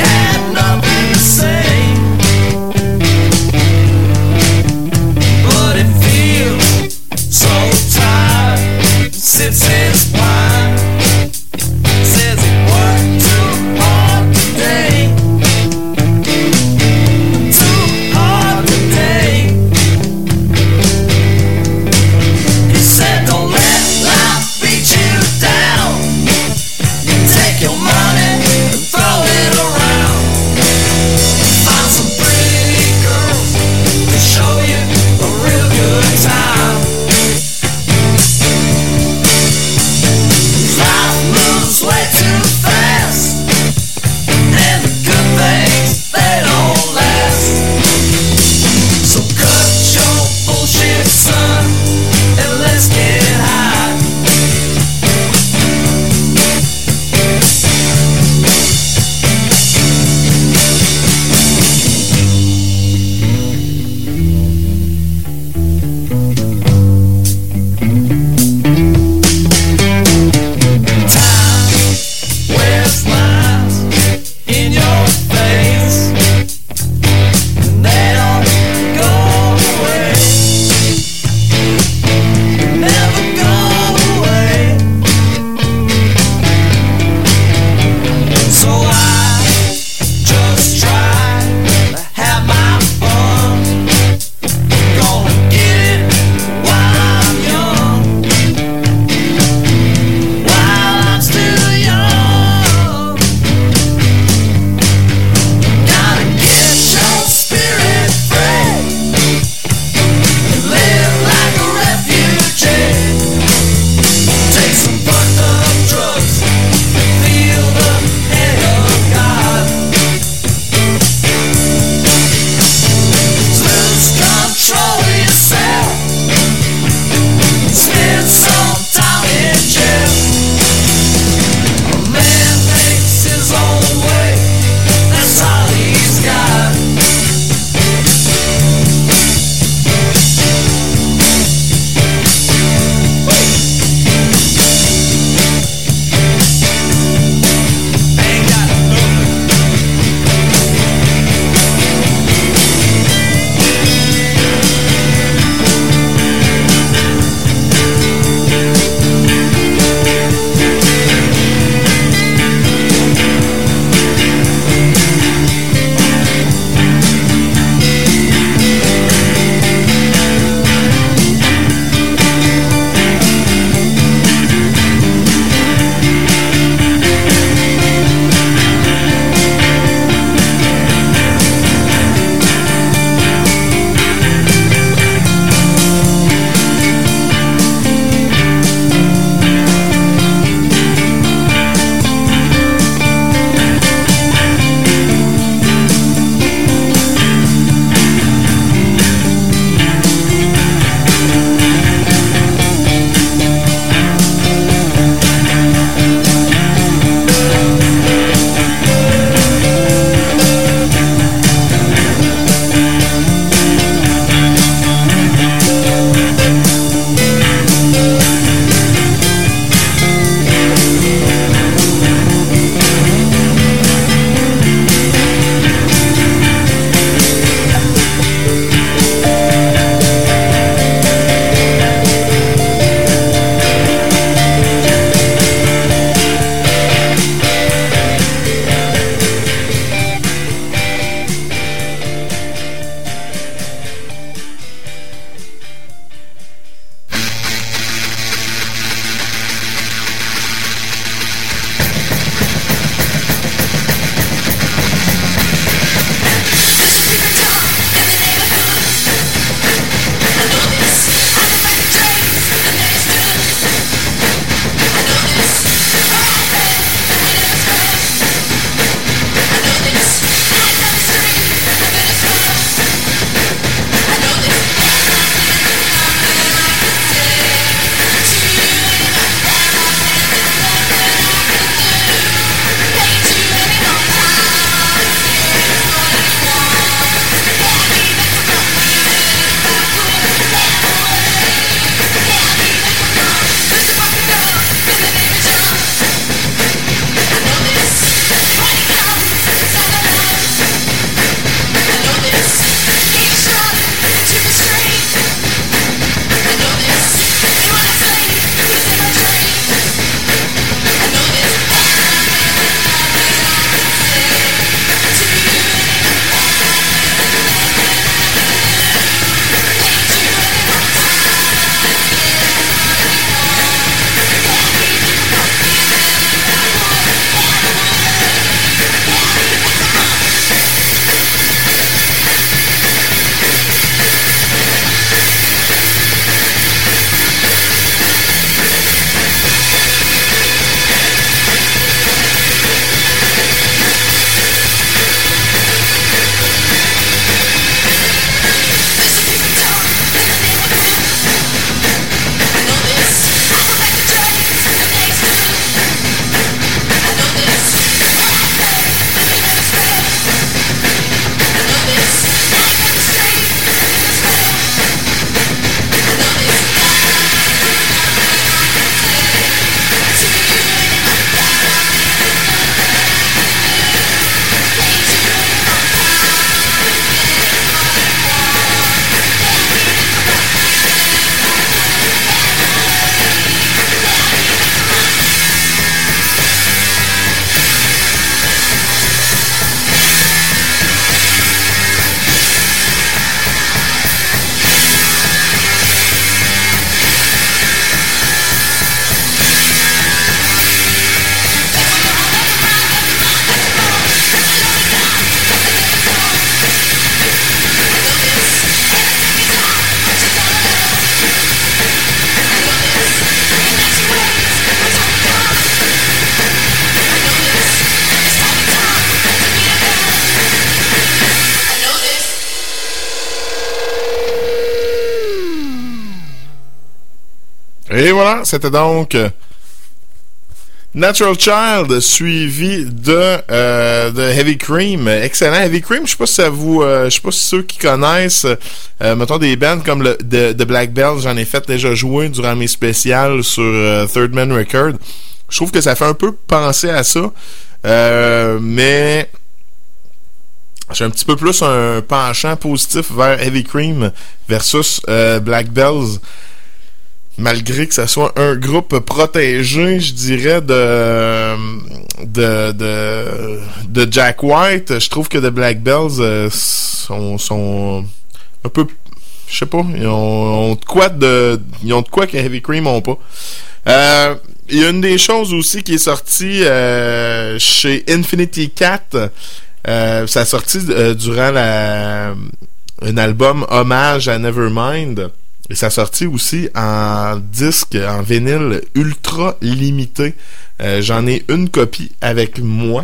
Et voilà, c'était donc euh, Natural Child suivi de euh, de Heavy Cream. Excellent Heavy Cream. Je sais pas si ça vous, euh, je sais pas si ceux qui connaissent, euh, mettons des bands comme le de, de Black Bells, j'en ai fait déjà jouer durant mes spéciales sur euh, Third Man Record. Je trouve que ça fait un peu penser à ça, euh, mais j'ai un petit peu plus un penchant positif vers Heavy Cream versus euh, Black Bells. Malgré que ça soit un groupe protégé, je dirais, de de de, de Jack White, je trouve que The Black Bells euh, sont, sont un peu, je sais pas, ils ont, ont de quoi de ils ont de quoi que Heavy Cream ont pas. Euh, il y a une des choses aussi qui est sortie euh, chez Infinity Cat. Euh, ça a sorti euh, durant la un album hommage à Nevermind. Et ça a sorti aussi en disque, en vinyle ultra limité. Euh, j'en ai une copie avec moi.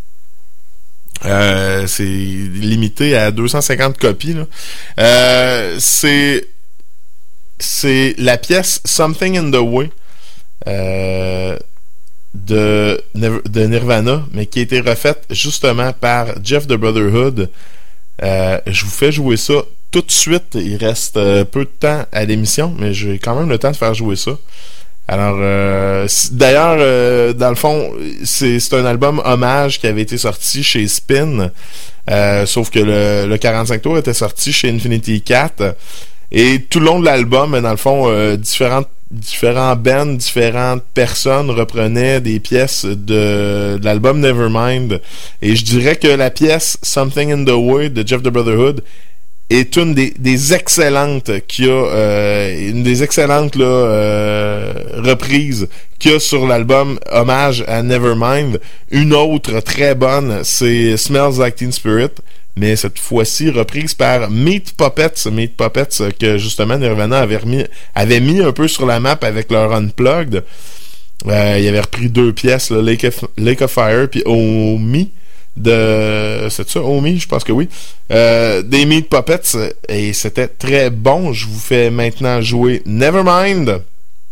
Euh, c'est limité à deux cent cinquante copies, là. Euh, c'est c'est la pièce Something in the Way euh, de, de Nirvana, mais qui a été refaite justement par Jeff the Brotherhood. Euh, je vous fais jouer ça tout de suite. Il reste euh, peu de temps à l'émission, mais j'ai quand même le temps de faire jouer ça. Alors, euh, d'ailleurs, euh, dans le fond, c'est, c'est un album hommage qui avait été sorti chez Spin, euh, sauf que le, le quarante-cinq tours était sorti chez Infinity Cat. Et tout le long de l'album, dans le fond, euh, différentes différents bands, différentes personnes reprenaient des pièces de, de l'album Nevermind. Et je dirais que la pièce Something in the Way de Jeff the Brotherhood est une des, des excellentes qu'il y a, euh, une des excellentes là, euh, reprises qu'il y a sur l'album hommage à Nevermind. Une autre très bonne, c'est Smells Like Teen Spirit, mais cette fois-ci reprise par Meat Puppets. Meat Puppets que justement Nirvana avait, remis, avait mis un peu sur la map avec leur Unplugged. Euh, il avait repris deux pièces, là, Lake, of, Lake of Fire puis Oh Me. De c'est ça Omi, je pense que oui, euh, des Meat Puppets, et c'était très bon. Je vous fais maintenant jouer Nevermind,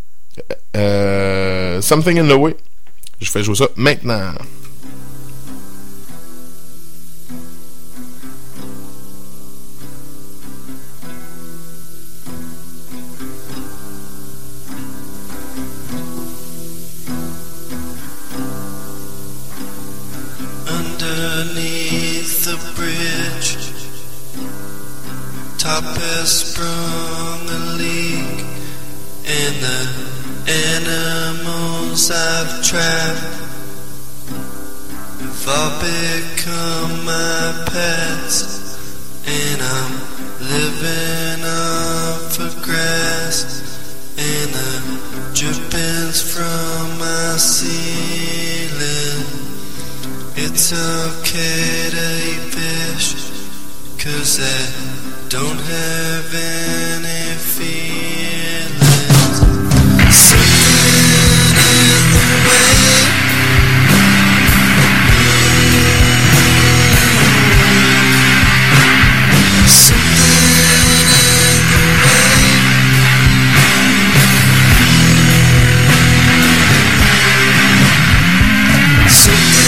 euh, Something in the Way. Je fais jouer ça maintenant. Underneath the bridge, top has sprung a leak, and the animals I've trapped have all become my pets, and I'm living off of grass, and the drippings from my ceiling. It's okay to eat fish, 'cause they don't have any feelings. Something in the way, something in the way, something.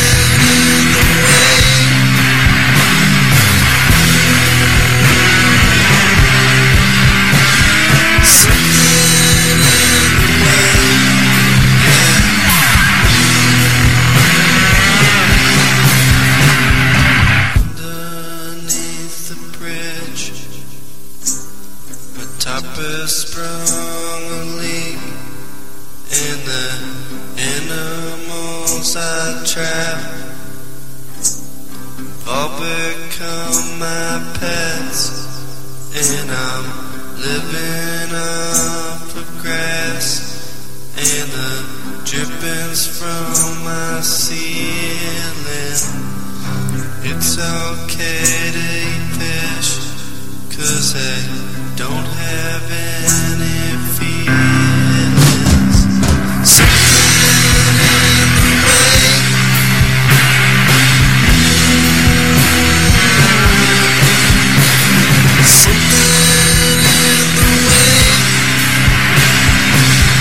Sprung a leak, and the animals I trap all become my pets, and I'm living off of grass, and the drippings from my ceiling. It's okay to eat fish, 'cause they don't have any feelings. Something in the way, something in the way.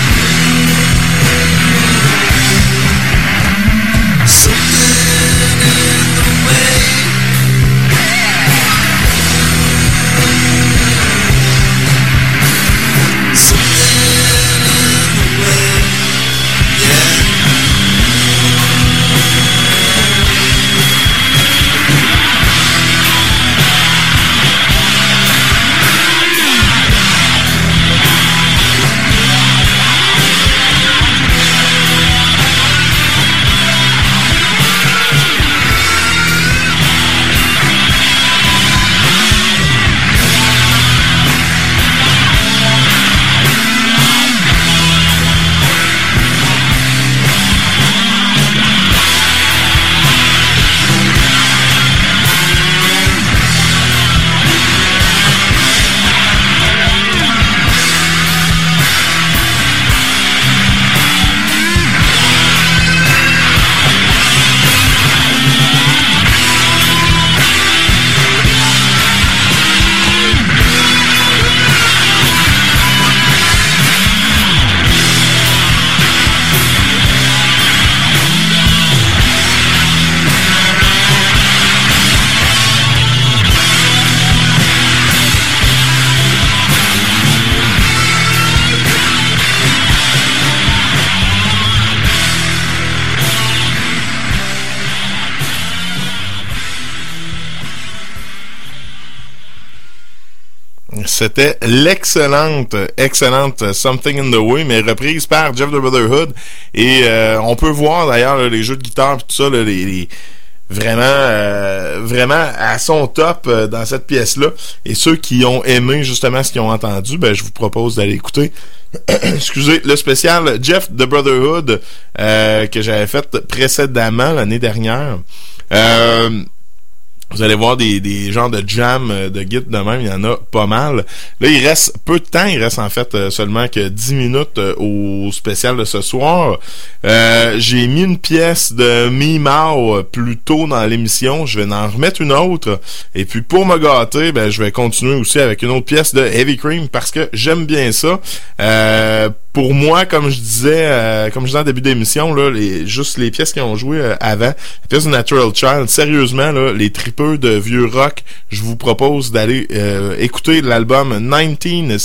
c'était l'excellente, excellente Something in the Way, mais reprise par Jeff the Brotherhood. Et euh, on peut voir d'ailleurs là, les jeux de guitare et tout ça, là, les, les vraiment, euh, vraiment à son top euh, dans cette pièce-là. Et ceux qui ont aimé justement ce qu'ils ont entendu, ben je vous propose d'aller écouter. Excusez, le spécial Jeff the Brotherhood euh, que j'avais fait précédemment l'année dernière. Euh, Vous allez voir des, des genres de jam de guide de même, il y en a pas mal. Là, il reste peu de temps, il reste en fait euh, seulement que dix minutes euh, au spécial de ce soir. Euh, j'ai mis une pièce de Mimao plus tôt dans l'émission, je vais en remettre une autre. Et puis pour me gâter, ben je vais continuer aussi avec une autre pièce de Heavy Cream parce que j'aime bien ça. Euh, Pour moi, comme je disais, euh, comme je disais en début d'émission, là, les, juste les pièces qui ont joué euh, avant, les pièces de Natural Child, sérieusement, là, les tripeux de vieux rock, je vous propose d'aller euh, écouter l'album dix-neuf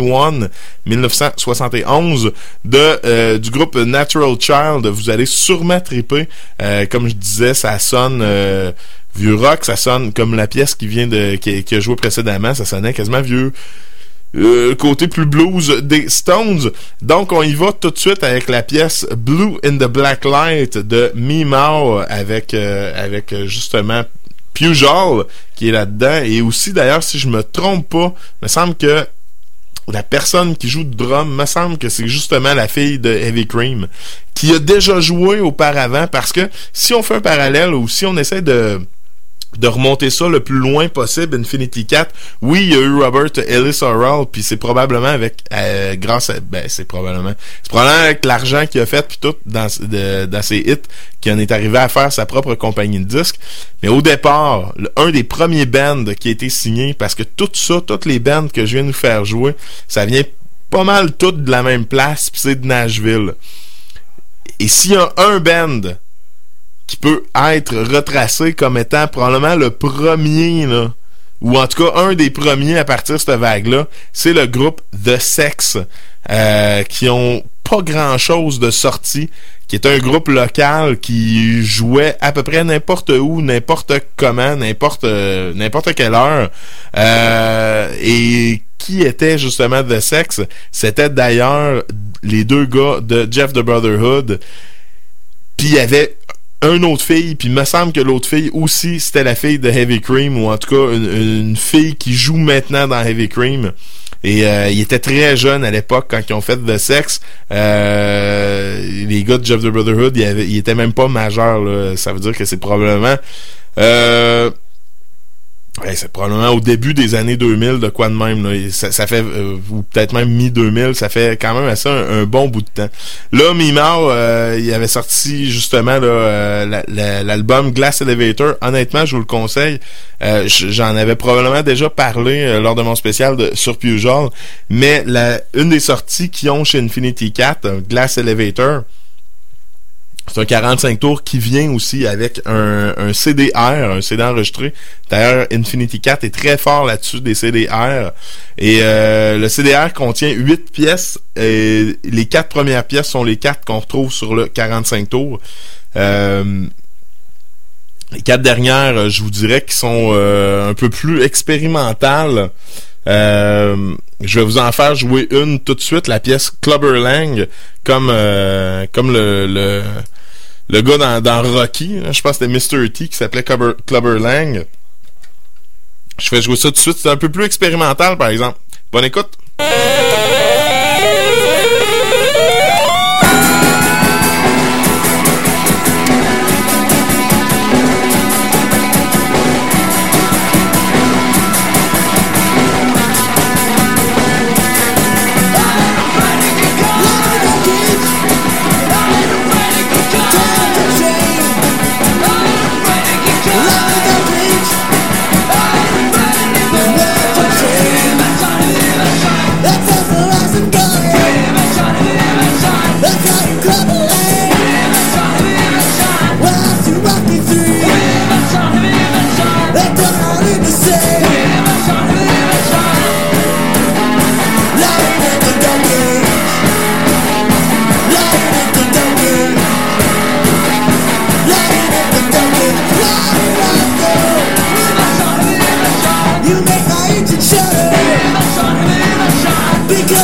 soixante et onze de euh, du groupe Natural Child. Vous allez sûrement triper. Euh, comme je disais, ça sonne euh, vieux rock, ça sonne comme la pièce qui vient de qui, qui a joué précédemment, ça sonnait quasiment vieux. Euh, côté plus blues des Stones. Donc on y va tout de suite avec la pièce Blue in the Black Light de Mimao avec euh, avec justement Pujol qui est là-dedans, et aussi d'ailleurs si je me trompe pas, il me semble que la personne qui joue de drum, me semble que c'est justement la fille de Heavy Cream qui a déjà joué auparavant, parce que si on fait un parallèle ou si on essaie de de remonter ça le plus loin possible, Infinity quatre, oui, il y a eu Robert Ellis Orrell, puis c'est probablement avec euh, grâce à ben c'est probablement c'est probablement avec l'argent qu'il a fait puis tout dans de, dans ses hits qu'il en est arrivé à faire sa propre compagnie de disques. Mais au départ, le, un des premiers bands qui a été signé, parce que tout ça, toutes les bands que je viens de nous faire jouer, ça vient pas mal toutes de la même place, puis c'est de Nashville. Et s'il y a un band qui peut être retracé comme étant probablement le premier, là, ou en tout cas un des premiers à partir de cette vague-là, c'est le groupe The Sex, euh, qui ont pas grand-chose de sorti, qui est un groupe local qui jouait à peu près n'importe où, n'importe comment, n'importe euh, n'importe quelle heure, euh, et qui était justement The Sex. C'était d'ailleurs les deux gars de Jeff the Brotherhood, puis il y avait une autre fille, puis il me semble que l'autre fille aussi, c'était la fille de Heavy Cream, ou en tout cas une, une fille qui joue maintenant dans Heavy Cream. Et euh, il était très jeune à l'époque quand ils ont fait The Sex. Euh, les gars de Jeff the Brotherhood, ils, avaient, ils étaient même pas majeurs, là. Ça veut dire que c'est probablement euh, ouais, c'est probablement au début des années deux mille, de quoi de même, là. Ça, ça fait euh, ou peut-être même mi-deux mille, ça fait quand même assez un, un bon bout de temps. Là, Mimao, euh, il avait sorti justement là, euh, la, la, l'album Glass Elevator. Honnêtement, je vous le conseille. Euh, j'en avais probablement déjà parlé euh, lors de mon spécial de, sur Pujol, mais la, une des sorties qu'ils ont chez Infinity quatre, Glass Elevator, c'est un quarante-cinq tours qui vient aussi avec un, un C D R, un C D enregistré. D'ailleurs, Infinity quatre est très fort là-dessus, des C D R. Et euh, le C D R contient huit pièces. Et les quatre premières pièces sont les quatre qu'on retrouve sur le quarante-cinq tours. Euh, les quatre dernières, je vous dirais, qui sont euh, un peu plus expérimentales. Euh, je vais vous en faire jouer une tout de suite, la pièce Clubberlang, comme euh, comme le, le le gars dans, dans Rocky, là, je pense que c'était mister T qui s'appelait Clubber, Clubberlang. Je fais jouer ça tout de suite, c'est un peu plus expérimental par exemple. Bonne écoute. You make my engine shudder.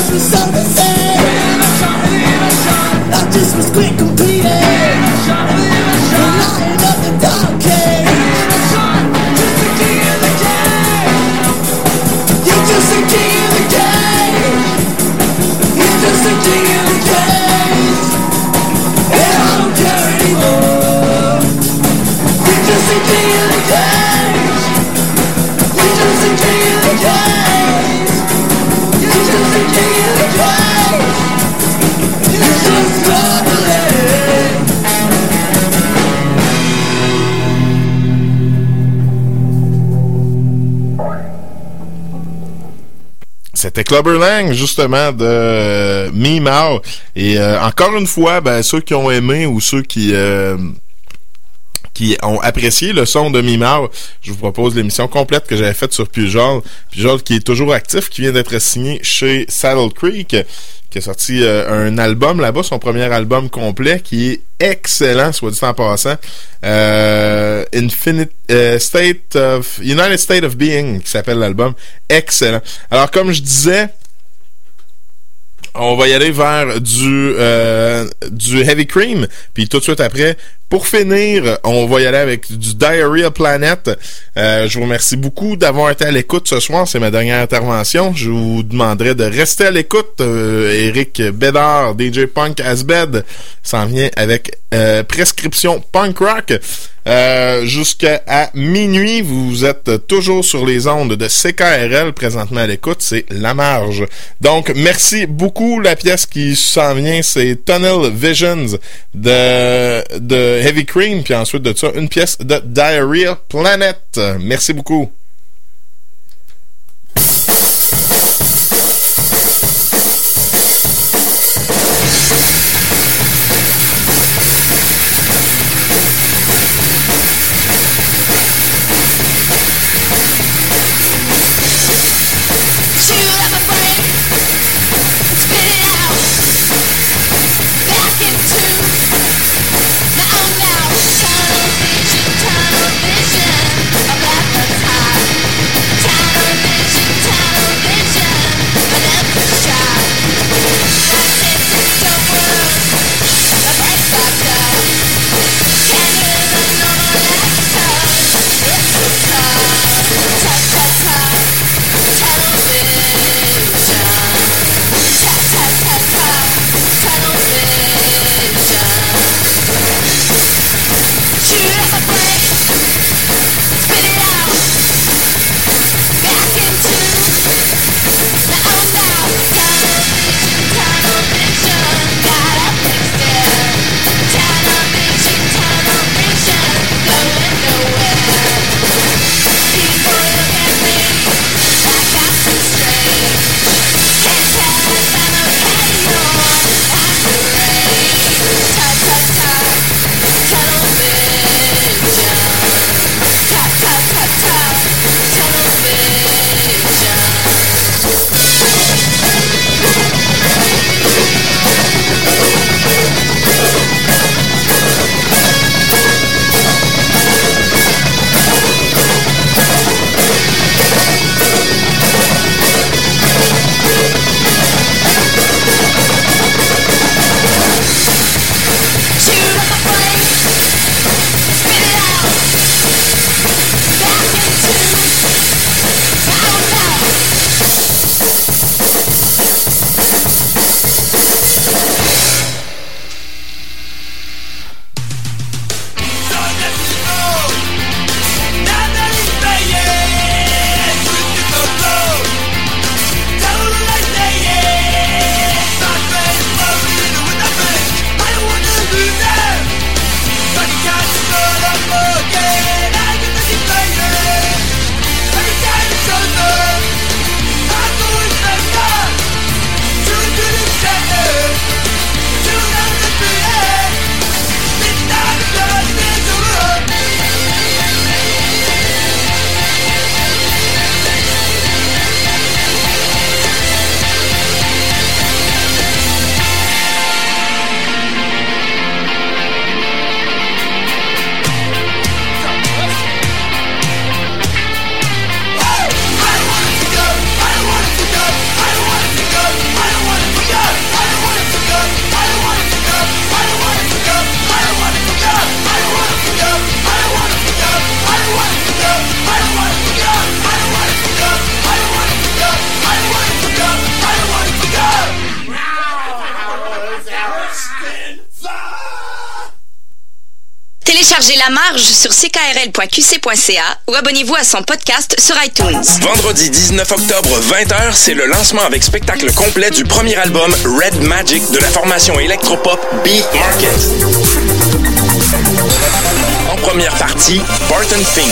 C'était Clubber Lang, justement, de euh, Me Mao. Et euh, encore une fois, ben, ceux qui ont aimé ou ceux qui... Euh, qui ont apprécié le son de Mimar, je vous propose l'émission complète que j'avais faite sur Pujol. Pujol qui est toujours actif, qui vient d'être signé chez Saddle Creek, qui a sorti euh, un album là-bas, son premier album complet, qui est excellent, soit dit en passant. Euh, Infinite euh, State of... United State of Being, qui s'appelle l'album. Excellent. Alors, comme je disais, on va y aller vers du euh, du Heavy Cream, puis tout de suite après, pour finir, on va y aller avec du Diarrhea Planet. Euh, je vous remercie beaucoup d'avoir été à l'écoute ce soir, c'est ma dernière intervention. Je vous demanderai de rester à l'écoute. Euh, Éric Bédard, D J Punk Asbed, s'en vient avec euh, Prescription Punk Rock. Euh, jusqu'à minuit, vous êtes toujours sur les ondes de C K R L, présentement à l'écoute, c'est La Marge. Donc, merci beaucoup. La pièce qui s'en vient, c'est Tunnel Visions de, de Heavy Cream, puis ensuite de ça, une pièce de Diarrhea Planet. Merci beaucoup. Tunnel vision, tunnel vision, about the time. Téléchargez La Marge sur c k r l point q c point c a ou abonnez-vous à son podcast sur iTunes. Vendredi dix-neuf octobre, vingt heures, c'est le lancement avec spectacle complet du premier album Red Magic de la formation électropop Beat Market. En première partie, Barton Fink.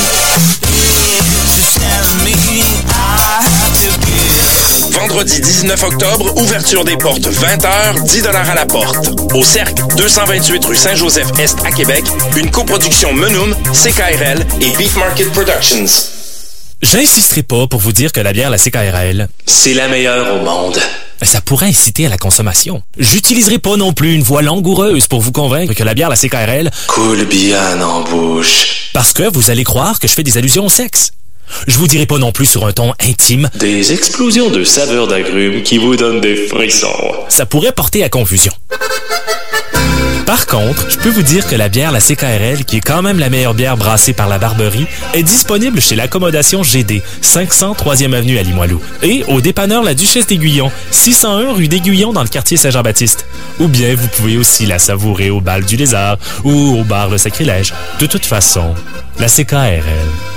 Vendredi dix-neuf octobre, ouverture des portes vingt heures, dix dollars à la porte. Au Cercle, deux cent vingt-huit rue Saint-Joseph-Est à Québec, une coproduction Menum, C K R L et Beat Market Productions. J'insisterai pas pour vous dire que la bière la C K R L, c'est la meilleure au monde. Ça pourrait inciter à la consommation. J'utiliserai pas non plus une voix langoureuse pour vous convaincre que la bière la C K R L coule bien en bouche. Parce que vous allez croire que je fais des allusions au sexe. Je vous dirai pas non plus sur un ton intime des explosions de saveurs d'agrumes qui vous donnent des frissons. Ça pourrait porter à confusion. Par contre, je peux vous dire que la bière la C K R L, qui est quand même la meilleure bière brassée par la Barberie, est disponible chez l'Accommodation G D, cinq cents troisième avenue à Limoilou, et au dépanneur La Duchesse d'Aiguillon, six cent un rue d'Aiguillon dans le quartier Saint-Jean-Baptiste. Ou bien vous pouvez aussi la savourer au Bal du Lézard ou au bar Le Sacrilège. De toute façon, la C K R L,